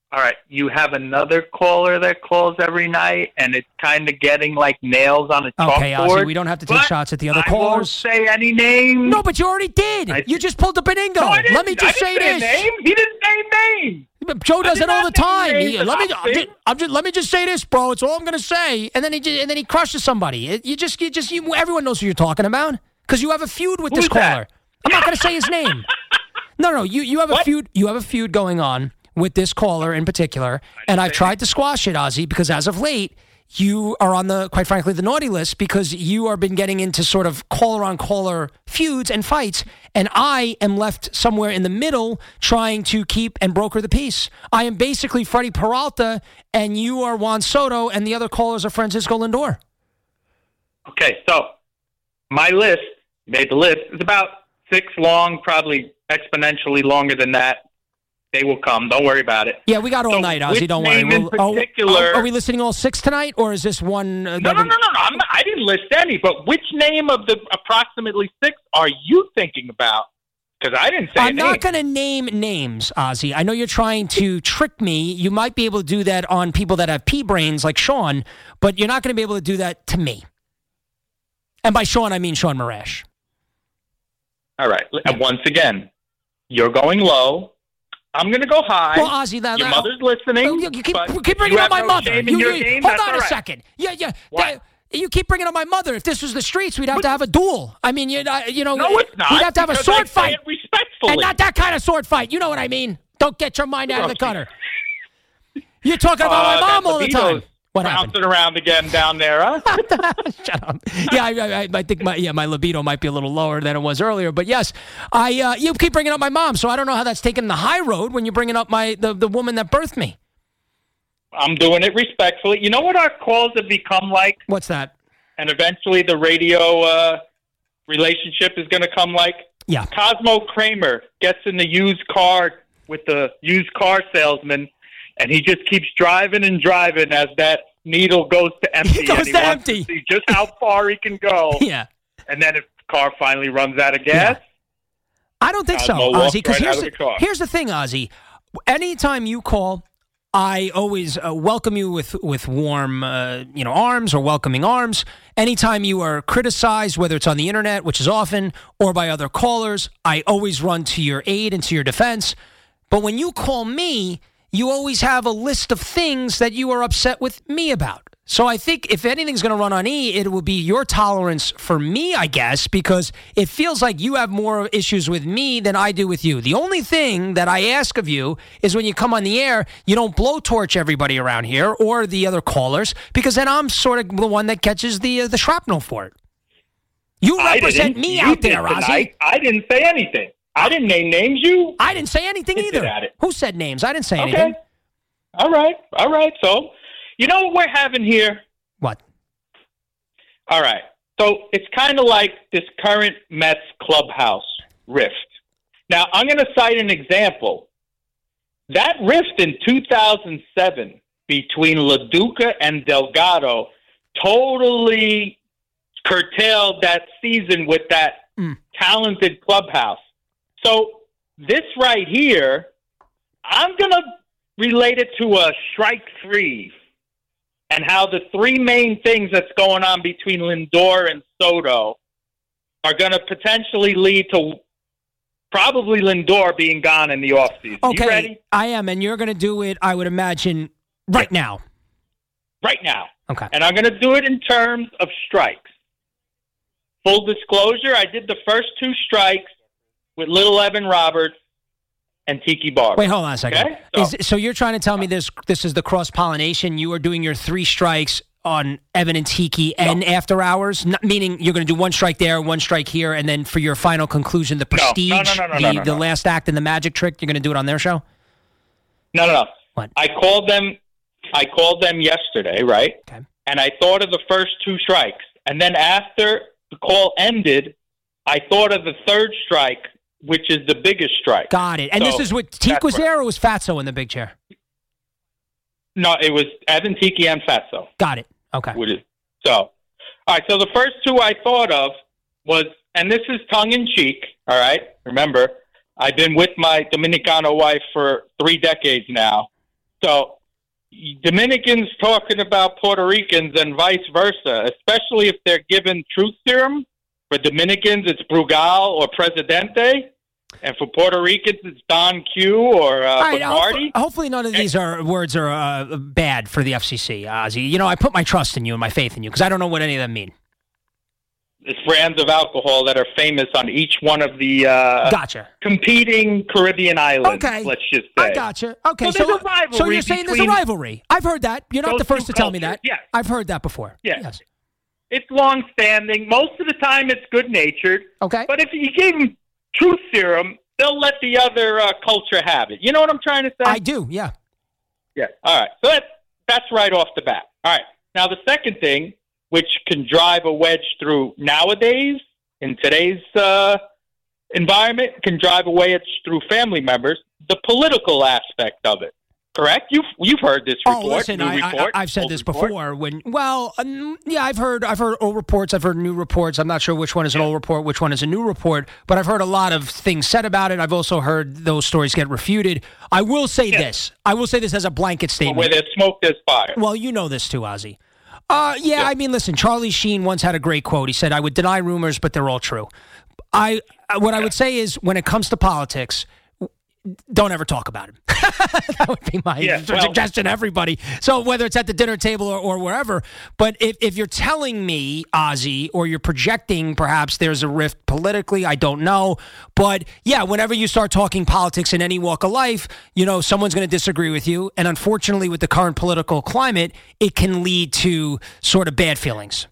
[SPEAKER 15] All right, you have another caller that calls every night, and it's kind of getting like nails on a chalkboard.
[SPEAKER 5] Okay, Ozzy, we don't have to take
[SPEAKER 15] but
[SPEAKER 5] shots at the other
[SPEAKER 15] I
[SPEAKER 5] callers.
[SPEAKER 15] won't say any names.
[SPEAKER 5] No, but you already did.
[SPEAKER 15] I-
[SPEAKER 5] you just pulled up an Ingo.
[SPEAKER 15] No, I didn't.
[SPEAKER 5] Let me just
[SPEAKER 15] I
[SPEAKER 5] say
[SPEAKER 15] didn't
[SPEAKER 5] this.
[SPEAKER 15] say name. He didn't say names.
[SPEAKER 5] Joe does
[SPEAKER 15] I did
[SPEAKER 5] it all the
[SPEAKER 15] not name
[SPEAKER 5] time.
[SPEAKER 15] names
[SPEAKER 5] He-
[SPEAKER 15] and
[SPEAKER 5] let me,
[SPEAKER 15] not
[SPEAKER 5] I'm just,
[SPEAKER 15] things.
[SPEAKER 5] I'm just, let me just say this, bro. It's all I'm gonna say, and then he, just, and then he crushes somebody. It, you just, you just, you, everyone knows who you're talking about because you have a feud with
[SPEAKER 15] Who's
[SPEAKER 5] this caller.
[SPEAKER 15] that?
[SPEAKER 5] I'm not gonna say his name. No, no, you, you have a
[SPEAKER 15] What?
[SPEAKER 5] feud. You have a feud going on with this caller in particular, and I've tried to squash it, Ozzy, because as of late, you are on the, quite frankly, the naughty list because you are been getting into sort of caller-on-caller feuds and fights, and I am left somewhere in the middle trying to keep and broker the peace. I am basically Freddie Peralta, and you are Juan Soto, and the other callers are Francisco Lindor.
[SPEAKER 15] Okay, so my list, made the list, is about six long, probably exponentially longer than that. They will come. Don't worry about it.
[SPEAKER 5] Yeah, we got all
[SPEAKER 15] So
[SPEAKER 5] night, Ozzy.
[SPEAKER 15] which
[SPEAKER 5] Don't worry.
[SPEAKER 15] name in
[SPEAKER 5] We'll- oh,
[SPEAKER 15] particular-
[SPEAKER 5] are we listening all six tonight, or is this one? Uh,
[SPEAKER 15] No,
[SPEAKER 5] that
[SPEAKER 15] no,
[SPEAKER 5] we-
[SPEAKER 15] no, no, no. I'm not, I didn't list any, but which name of the approximately six are you thinking about? Because I didn't say
[SPEAKER 5] I'm
[SPEAKER 15] a
[SPEAKER 5] not
[SPEAKER 15] name.
[SPEAKER 5] going to name names, Ozzy. I know you're trying to trick me. You might be able to do that on people that have pea brains like Sean, but you're not going to be able to do that to me. And by Sean, I mean Sean Marash.
[SPEAKER 15] All right. And once again, you're going low. I'm going to go high.
[SPEAKER 5] Well, Ozzy, that,
[SPEAKER 15] Your
[SPEAKER 5] that-
[SPEAKER 15] mother's listening.
[SPEAKER 5] Oh, you, you keep,
[SPEAKER 15] but
[SPEAKER 5] you keep
[SPEAKER 15] if
[SPEAKER 5] bringing
[SPEAKER 15] you
[SPEAKER 5] up my
[SPEAKER 15] have no
[SPEAKER 5] mother.
[SPEAKER 15] shame in
[SPEAKER 5] You-
[SPEAKER 15] your
[SPEAKER 5] you-
[SPEAKER 15] game,
[SPEAKER 5] hold
[SPEAKER 15] that's
[SPEAKER 5] on
[SPEAKER 15] all
[SPEAKER 5] a
[SPEAKER 15] right.
[SPEAKER 5] second. Yeah, yeah.
[SPEAKER 15] What?
[SPEAKER 5] that- you keep bringing up my mother. If this was the streets, we'd have to have a duel. I mean, you, uh, you know,
[SPEAKER 15] No, it's not.
[SPEAKER 5] we'd have to have a
[SPEAKER 15] because I
[SPEAKER 5] sword
[SPEAKER 15] say
[SPEAKER 5] fight.
[SPEAKER 15] it respectfully.
[SPEAKER 5] And not that kind of sword fight. You know what I mean? Don't get your mind out of the gutter. You're talking about
[SPEAKER 15] Uh,
[SPEAKER 5] my mom
[SPEAKER 15] that
[SPEAKER 5] all the
[SPEAKER 15] libido's
[SPEAKER 5] time. What happened?
[SPEAKER 15] bouncing around again down there, huh?
[SPEAKER 5] Shut up. Yeah, I, I, I think my yeah my libido might be a little lower than it was earlier. But yes, I uh, you keep bringing up my mom, so I don't know how that's taking the high road when you're bringing up my the, the woman that birthed me.
[SPEAKER 15] I'm doing it respectfully. You know what our calls have become like?
[SPEAKER 5] What's that?
[SPEAKER 15] And eventually the radio uh, relationship is going to come like?
[SPEAKER 5] Yeah.
[SPEAKER 15] Cosmo Kramer gets in the used car with the used car salesman, and he just keeps driving and driving as that needle goes to empty.
[SPEAKER 5] It goes
[SPEAKER 15] and he
[SPEAKER 5] to
[SPEAKER 15] wants
[SPEAKER 5] empty.
[SPEAKER 15] to see just how far he can go.
[SPEAKER 5] Yeah.
[SPEAKER 15] And then if the car finally runs out of gas,
[SPEAKER 5] I don't think so,
[SPEAKER 15] Cosmo walks
[SPEAKER 5] Ozzy. Because
[SPEAKER 15] right
[SPEAKER 5] here's
[SPEAKER 15] out of
[SPEAKER 5] the,
[SPEAKER 15] the car.
[SPEAKER 5] here's the thing, Ozzy. Anytime you call, I always uh, welcome you with with warm, uh, you know, arms or welcoming arms. Anytime you are criticized, whether it's on the internet, which is often, or by other callers, I always run to your aid and to your defense. But when you call me, you always have a list of things that you are upset with me about. So I think if anything's going to run on E, it will be your tolerance for me, I guess, because it feels like you have more issues with me than I do with you. The only thing that I ask of you is when you come on the air, you don't blowtorch everybody around here or the other callers, because then I'm sort of the one that catches the uh, the shrapnel for it. You
[SPEAKER 15] I
[SPEAKER 5] represent
[SPEAKER 15] didn't.
[SPEAKER 5] me
[SPEAKER 15] You
[SPEAKER 5] out
[SPEAKER 15] did
[SPEAKER 5] there, Ozzy.
[SPEAKER 15] tonight. I didn't say anything. I didn't name names. You.
[SPEAKER 5] I didn't say anything
[SPEAKER 15] hinted
[SPEAKER 5] either.
[SPEAKER 15] at it.
[SPEAKER 5] Who said names? I didn't say
[SPEAKER 15] Okay.
[SPEAKER 5] anything.
[SPEAKER 15] All right. All right. So, you know what we're having here?
[SPEAKER 5] What?
[SPEAKER 15] All right. So it's kind of like this current Mets clubhouse rift. Now, I'm going to cite an example. That rift in two thousand seven between LaDuca and Delgado totally curtailed that season with that
[SPEAKER 5] Mm.
[SPEAKER 15] talented clubhouse. So this right here, I'm going to relate it to a strike three and how the three main things that's going on between Lindor and Soto are going to potentially lead to probably Lindor being gone in the offseason.
[SPEAKER 5] Okay,
[SPEAKER 15] You ready?
[SPEAKER 5] I am, and you're going to do it, I would imagine, right now.
[SPEAKER 15] Right now.
[SPEAKER 5] Okay.
[SPEAKER 15] And I'm going to do it in terms of strikes. Full disclosure, I did the first two strikes with Little Evan Roberts and Tiki Barber.
[SPEAKER 5] Wait, hold on a second.
[SPEAKER 15] Okay? So,
[SPEAKER 5] Is, so you're trying to tell me this this is the cross-pollination? You are doing your three strikes on Evan and Tiki and after hours? Not, meaning you're going to do one strike there, one strike here, and then for your final conclusion, the prestige,
[SPEAKER 15] no, no, no, no,
[SPEAKER 5] the,
[SPEAKER 15] no, no,
[SPEAKER 5] the
[SPEAKER 15] no.
[SPEAKER 5] last act and the magic trick, you're going to do it on their show?
[SPEAKER 15] no, no, no.
[SPEAKER 5] What?
[SPEAKER 15] I called them. I called them yesterday, right?
[SPEAKER 5] Okay.
[SPEAKER 15] And I thought of the first two strikes, and then after the call ended, I thought of the third strike, which is the biggest strike.
[SPEAKER 5] Got it. And this
[SPEAKER 15] So,
[SPEAKER 5] is what Tiki
[SPEAKER 15] that's
[SPEAKER 5] was
[SPEAKER 15] right.
[SPEAKER 5] there or was Fatso in the big chair?
[SPEAKER 15] No, it was Evan, Tiki, and Fatso.
[SPEAKER 5] Got it. Okay.
[SPEAKER 15] With it. So, all right. So the first two I thought of was, and this is tongue in cheek. All right. Remember, I've been with my Dominicano wife for three decades now, So Dominicans talking about Puerto Ricans and vice versa, especially if they're given truth serum. For Dominicans, it's Brugal or Presidente. And for Puerto Ricans, it's Don Q or uh,
[SPEAKER 5] right,
[SPEAKER 15] Bacardi.
[SPEAKER 5] Ho- hopefully none of these are words are uh, bad for the F C C, Ozzy. You know, I put my trust in you and my faith in you because I don't know what any of them mean.
[SPEAKER 15] It's brands of alcohol that are famous on each one of the uh,
[SPEAKER 5] gotcha.
[SPEAKER 15] competing Caribbean islands,
[SPEAKER 5] Okay.
[SPEAKER 15] let's just say.
[SPEAKER 5] I gotcha. Okay,
[SPEAKER 15] so,
[SPEAKER 5] so,
[SPEAKER 15] there's a rivalry
[SPEAKER 5] so you're saying there's a
[SPEAKER 15] between
[SPEAKER 5] rivalry. I've heard that. You're not
[SPEAKER 15] those
[SPEAKER 5] the first
[SPEAKER 15] two
[SPEAKER 5] to tell me
[SPEAKER 15] cultures.
[SPEAKER 5] that.
[SPEAKER 15] Yes.
[SPEAKER 5] I've heard that before.
[SPEAKER 15] Yes.
[SPEAKER 5] yes.
[SPEAKER 15] It's long-standing. Most of the time, it's good-natured.
[SPEAKER 5] Okay.
[SPEAKER 15] But if you give them truth serum, they'll let the other uh, culture have it. You know what I'm trying to say?
[SPEAKER 5] I do, yeah.
[SPEAKER 15] Yeah. All right. So that, that's right off the bat. All right. Now, the second thing, which can drive a wedge through nowadays, in today's uh, environment, can drive a wedge through family members, the political aspect of it. Correct? You've you've heard this report.
[SPEAKER 5] Oh, listen,
[SPEAKER 15] new
[SPEAKER 5] I,
[SPEAKER 15] report,
[SPEAKER 5] I, I've said
[SPEAKER 15] old
[SPEAKER 5] this
[SPEAKER 15] report.
[SPEAKER 5] before. When well, um, yeah, I've heard I've heard old reports, I've heard new reports. I'm not sure which one is an old report, which one is a new report, but I've heard a lot of things said about it. I've also heard those stories get refuted. I will say
[SPEAKER 15] Yeah.
[SPEAKER 5] this. I will say this as a blanket statement.
[SPEAKER 15] Where there's smoke, there's fire.
[SPEAKER 5] Well, you know this too, Ozzy. Uh, yeah, I mean, listen, Charlie Sheen once had a great quote. He said, "I would deny rumors, but they're all true." I what I would say is, when it comes to politics, don't ever talk about him. That would be my
[SPEAKER 15] Yeah, well-
[SPEAKER 5] suggestion to everybody. So whether it's at the dinner table or, or wherever, but if, if you're telling me, Ozzy, or you're projecting perhaps there's a rift politically, I don't know. But yeah, whenever you start talking politics in any walk of life, you know, someone's going to disagree with you. And unfortunately, with the current political climate, it can lead to sort of bad feelings.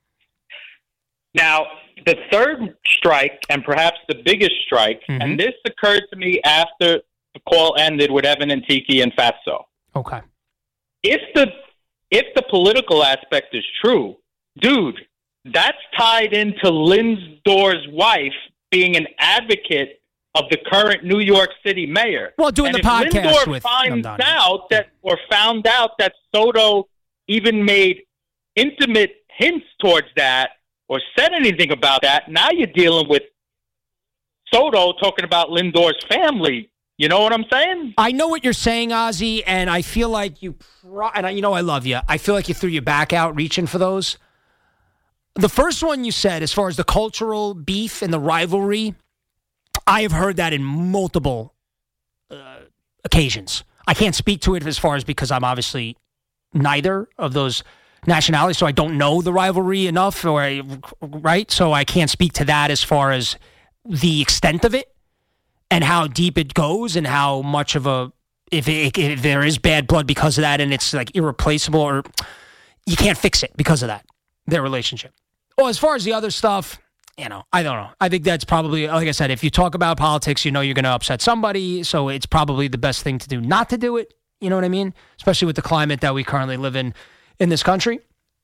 [SPEAKER 15] Now, the third strike, and perhaps the biggest strike,
[SPEAKER 5] Mm-hmm.
[SPEAKER 15] and this occurred to me after the call ended with Evan and Tiki and Fatso.
[SPEAKER 5] Okay.
[SPEAKER 15] If the if the political aspect is true, dude, that's tied into Lindsdor's wife being an advocate of the current New York City mayor.
[SPEAKER 5] Well, doing
[SPEAKER 15] and
[SPEAKER 5] the
[SPEAKER 15] if
[SPEAKER 5] podcast
[SPEAKER 15] Lindor
[SPEAKER 5] with- I'm
[SPEAKER 15] finds
[SPEAKER 5] done.
[SPEAKER 15] out that, or found out that Soto even made intimate hints towards that, or said anything about that, now you're dealing with Soto talking about Lindor's family. You know what I'm saying?
[SPEAKER 5] I know what you're saying, Ozzy, and I feel like you, pro- and I, you know I love you. I feel like you threw your back out reaching for those. The first one you said, as far as the cultural beef and the rivalry, I have heard that in multiple uh, occasions. I can't speak to it as far as because I'm obviously neither of those nationalities, so I don't know the rivalry enough, or I, right? So I can't speak to that as far as the extent of it and how deep it goes and how much of a, if, it, if there is bad blood because of that and it's like irreplaceable, or you can't fix it because of that, their relationship. Well, as far as the other stuff, you know, I don't know. I think that's probably, like I said, if you talk about politics, you know you're going to upset somebody, so it's probably the best thing to do not to do it. You know what I mean? Especially with the climate that we currently live in in this country.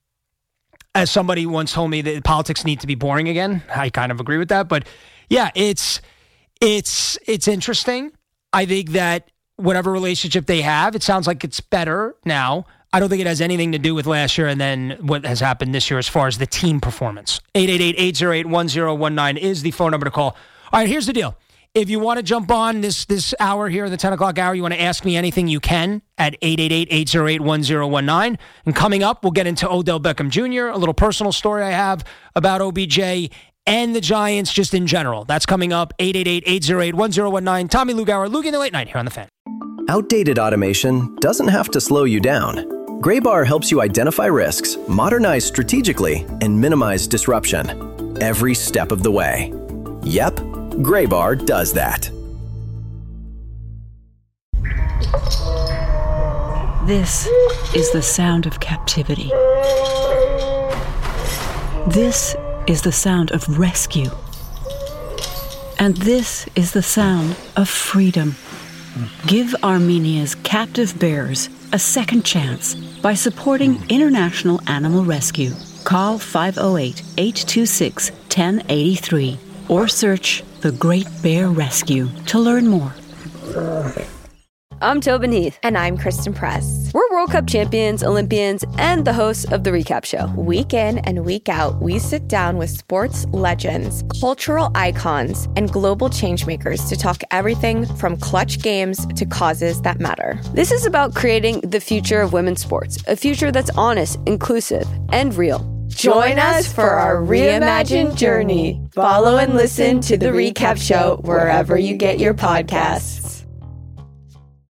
[SPEAKER 5] As somebody once told me that politics need to be boring again, I kind of agree with that. But yeah, it's it's it's interesting. I think that whatever relationship they have, it sounds like it's better now. I don't think it has anything to do with last year and then what has happened this year as far as the team performance. eight eight eight, eight oh eight, one oh one nine is the phone number to call. All right, here's the deal. If you want to jump on this this hour here, the ten o'clock hour, you want to ask me anything, you can at eight eight eight, eight oh eight, one oh one nine. And coming up, we'll get into Odell Beckham Junior, a little personal story I have about O B J and the Giants just in general. That's coming up, eight eight eight, eight oh eight, one oh one nine. Tommy Lugauer, Lugie in the Late Night here on The Fan.
[SPEAKER 16] Outdated automation doesn't have to slow you down. Graybar helps you identify risks, modernize strategically, and minimize disruption every step of the way. Yep, Graybar does that.
[SPEAKER 2] This is the sound of captivity. This is the sound of rescue. And this is the sound of freedom. Give Armenia's captive bears a second chance by supporting International Animal Rescue. Call five oh eight, eight two six, one oh eight three or search The Great Bear Rescue to learn more.
[SPEAKER 17] I'm Tobin Heath. And I'm Kristen Press. We're World World Cup champions, Olympians, and the hosts of The Recap Show.
[SPEAKER 18] Week in and week out, we sit down with sports legends, cultural icons, and global changemakers to talk everything from clutch games to causes that matter.
[SPEAKER 17] This is about creating the future of women's sports, a future that's honest, inclusive, and real.
[SPEAKER 18] Join us for our reimagined journey. Follow and listen to The Recap Show wherever you get your podcasts.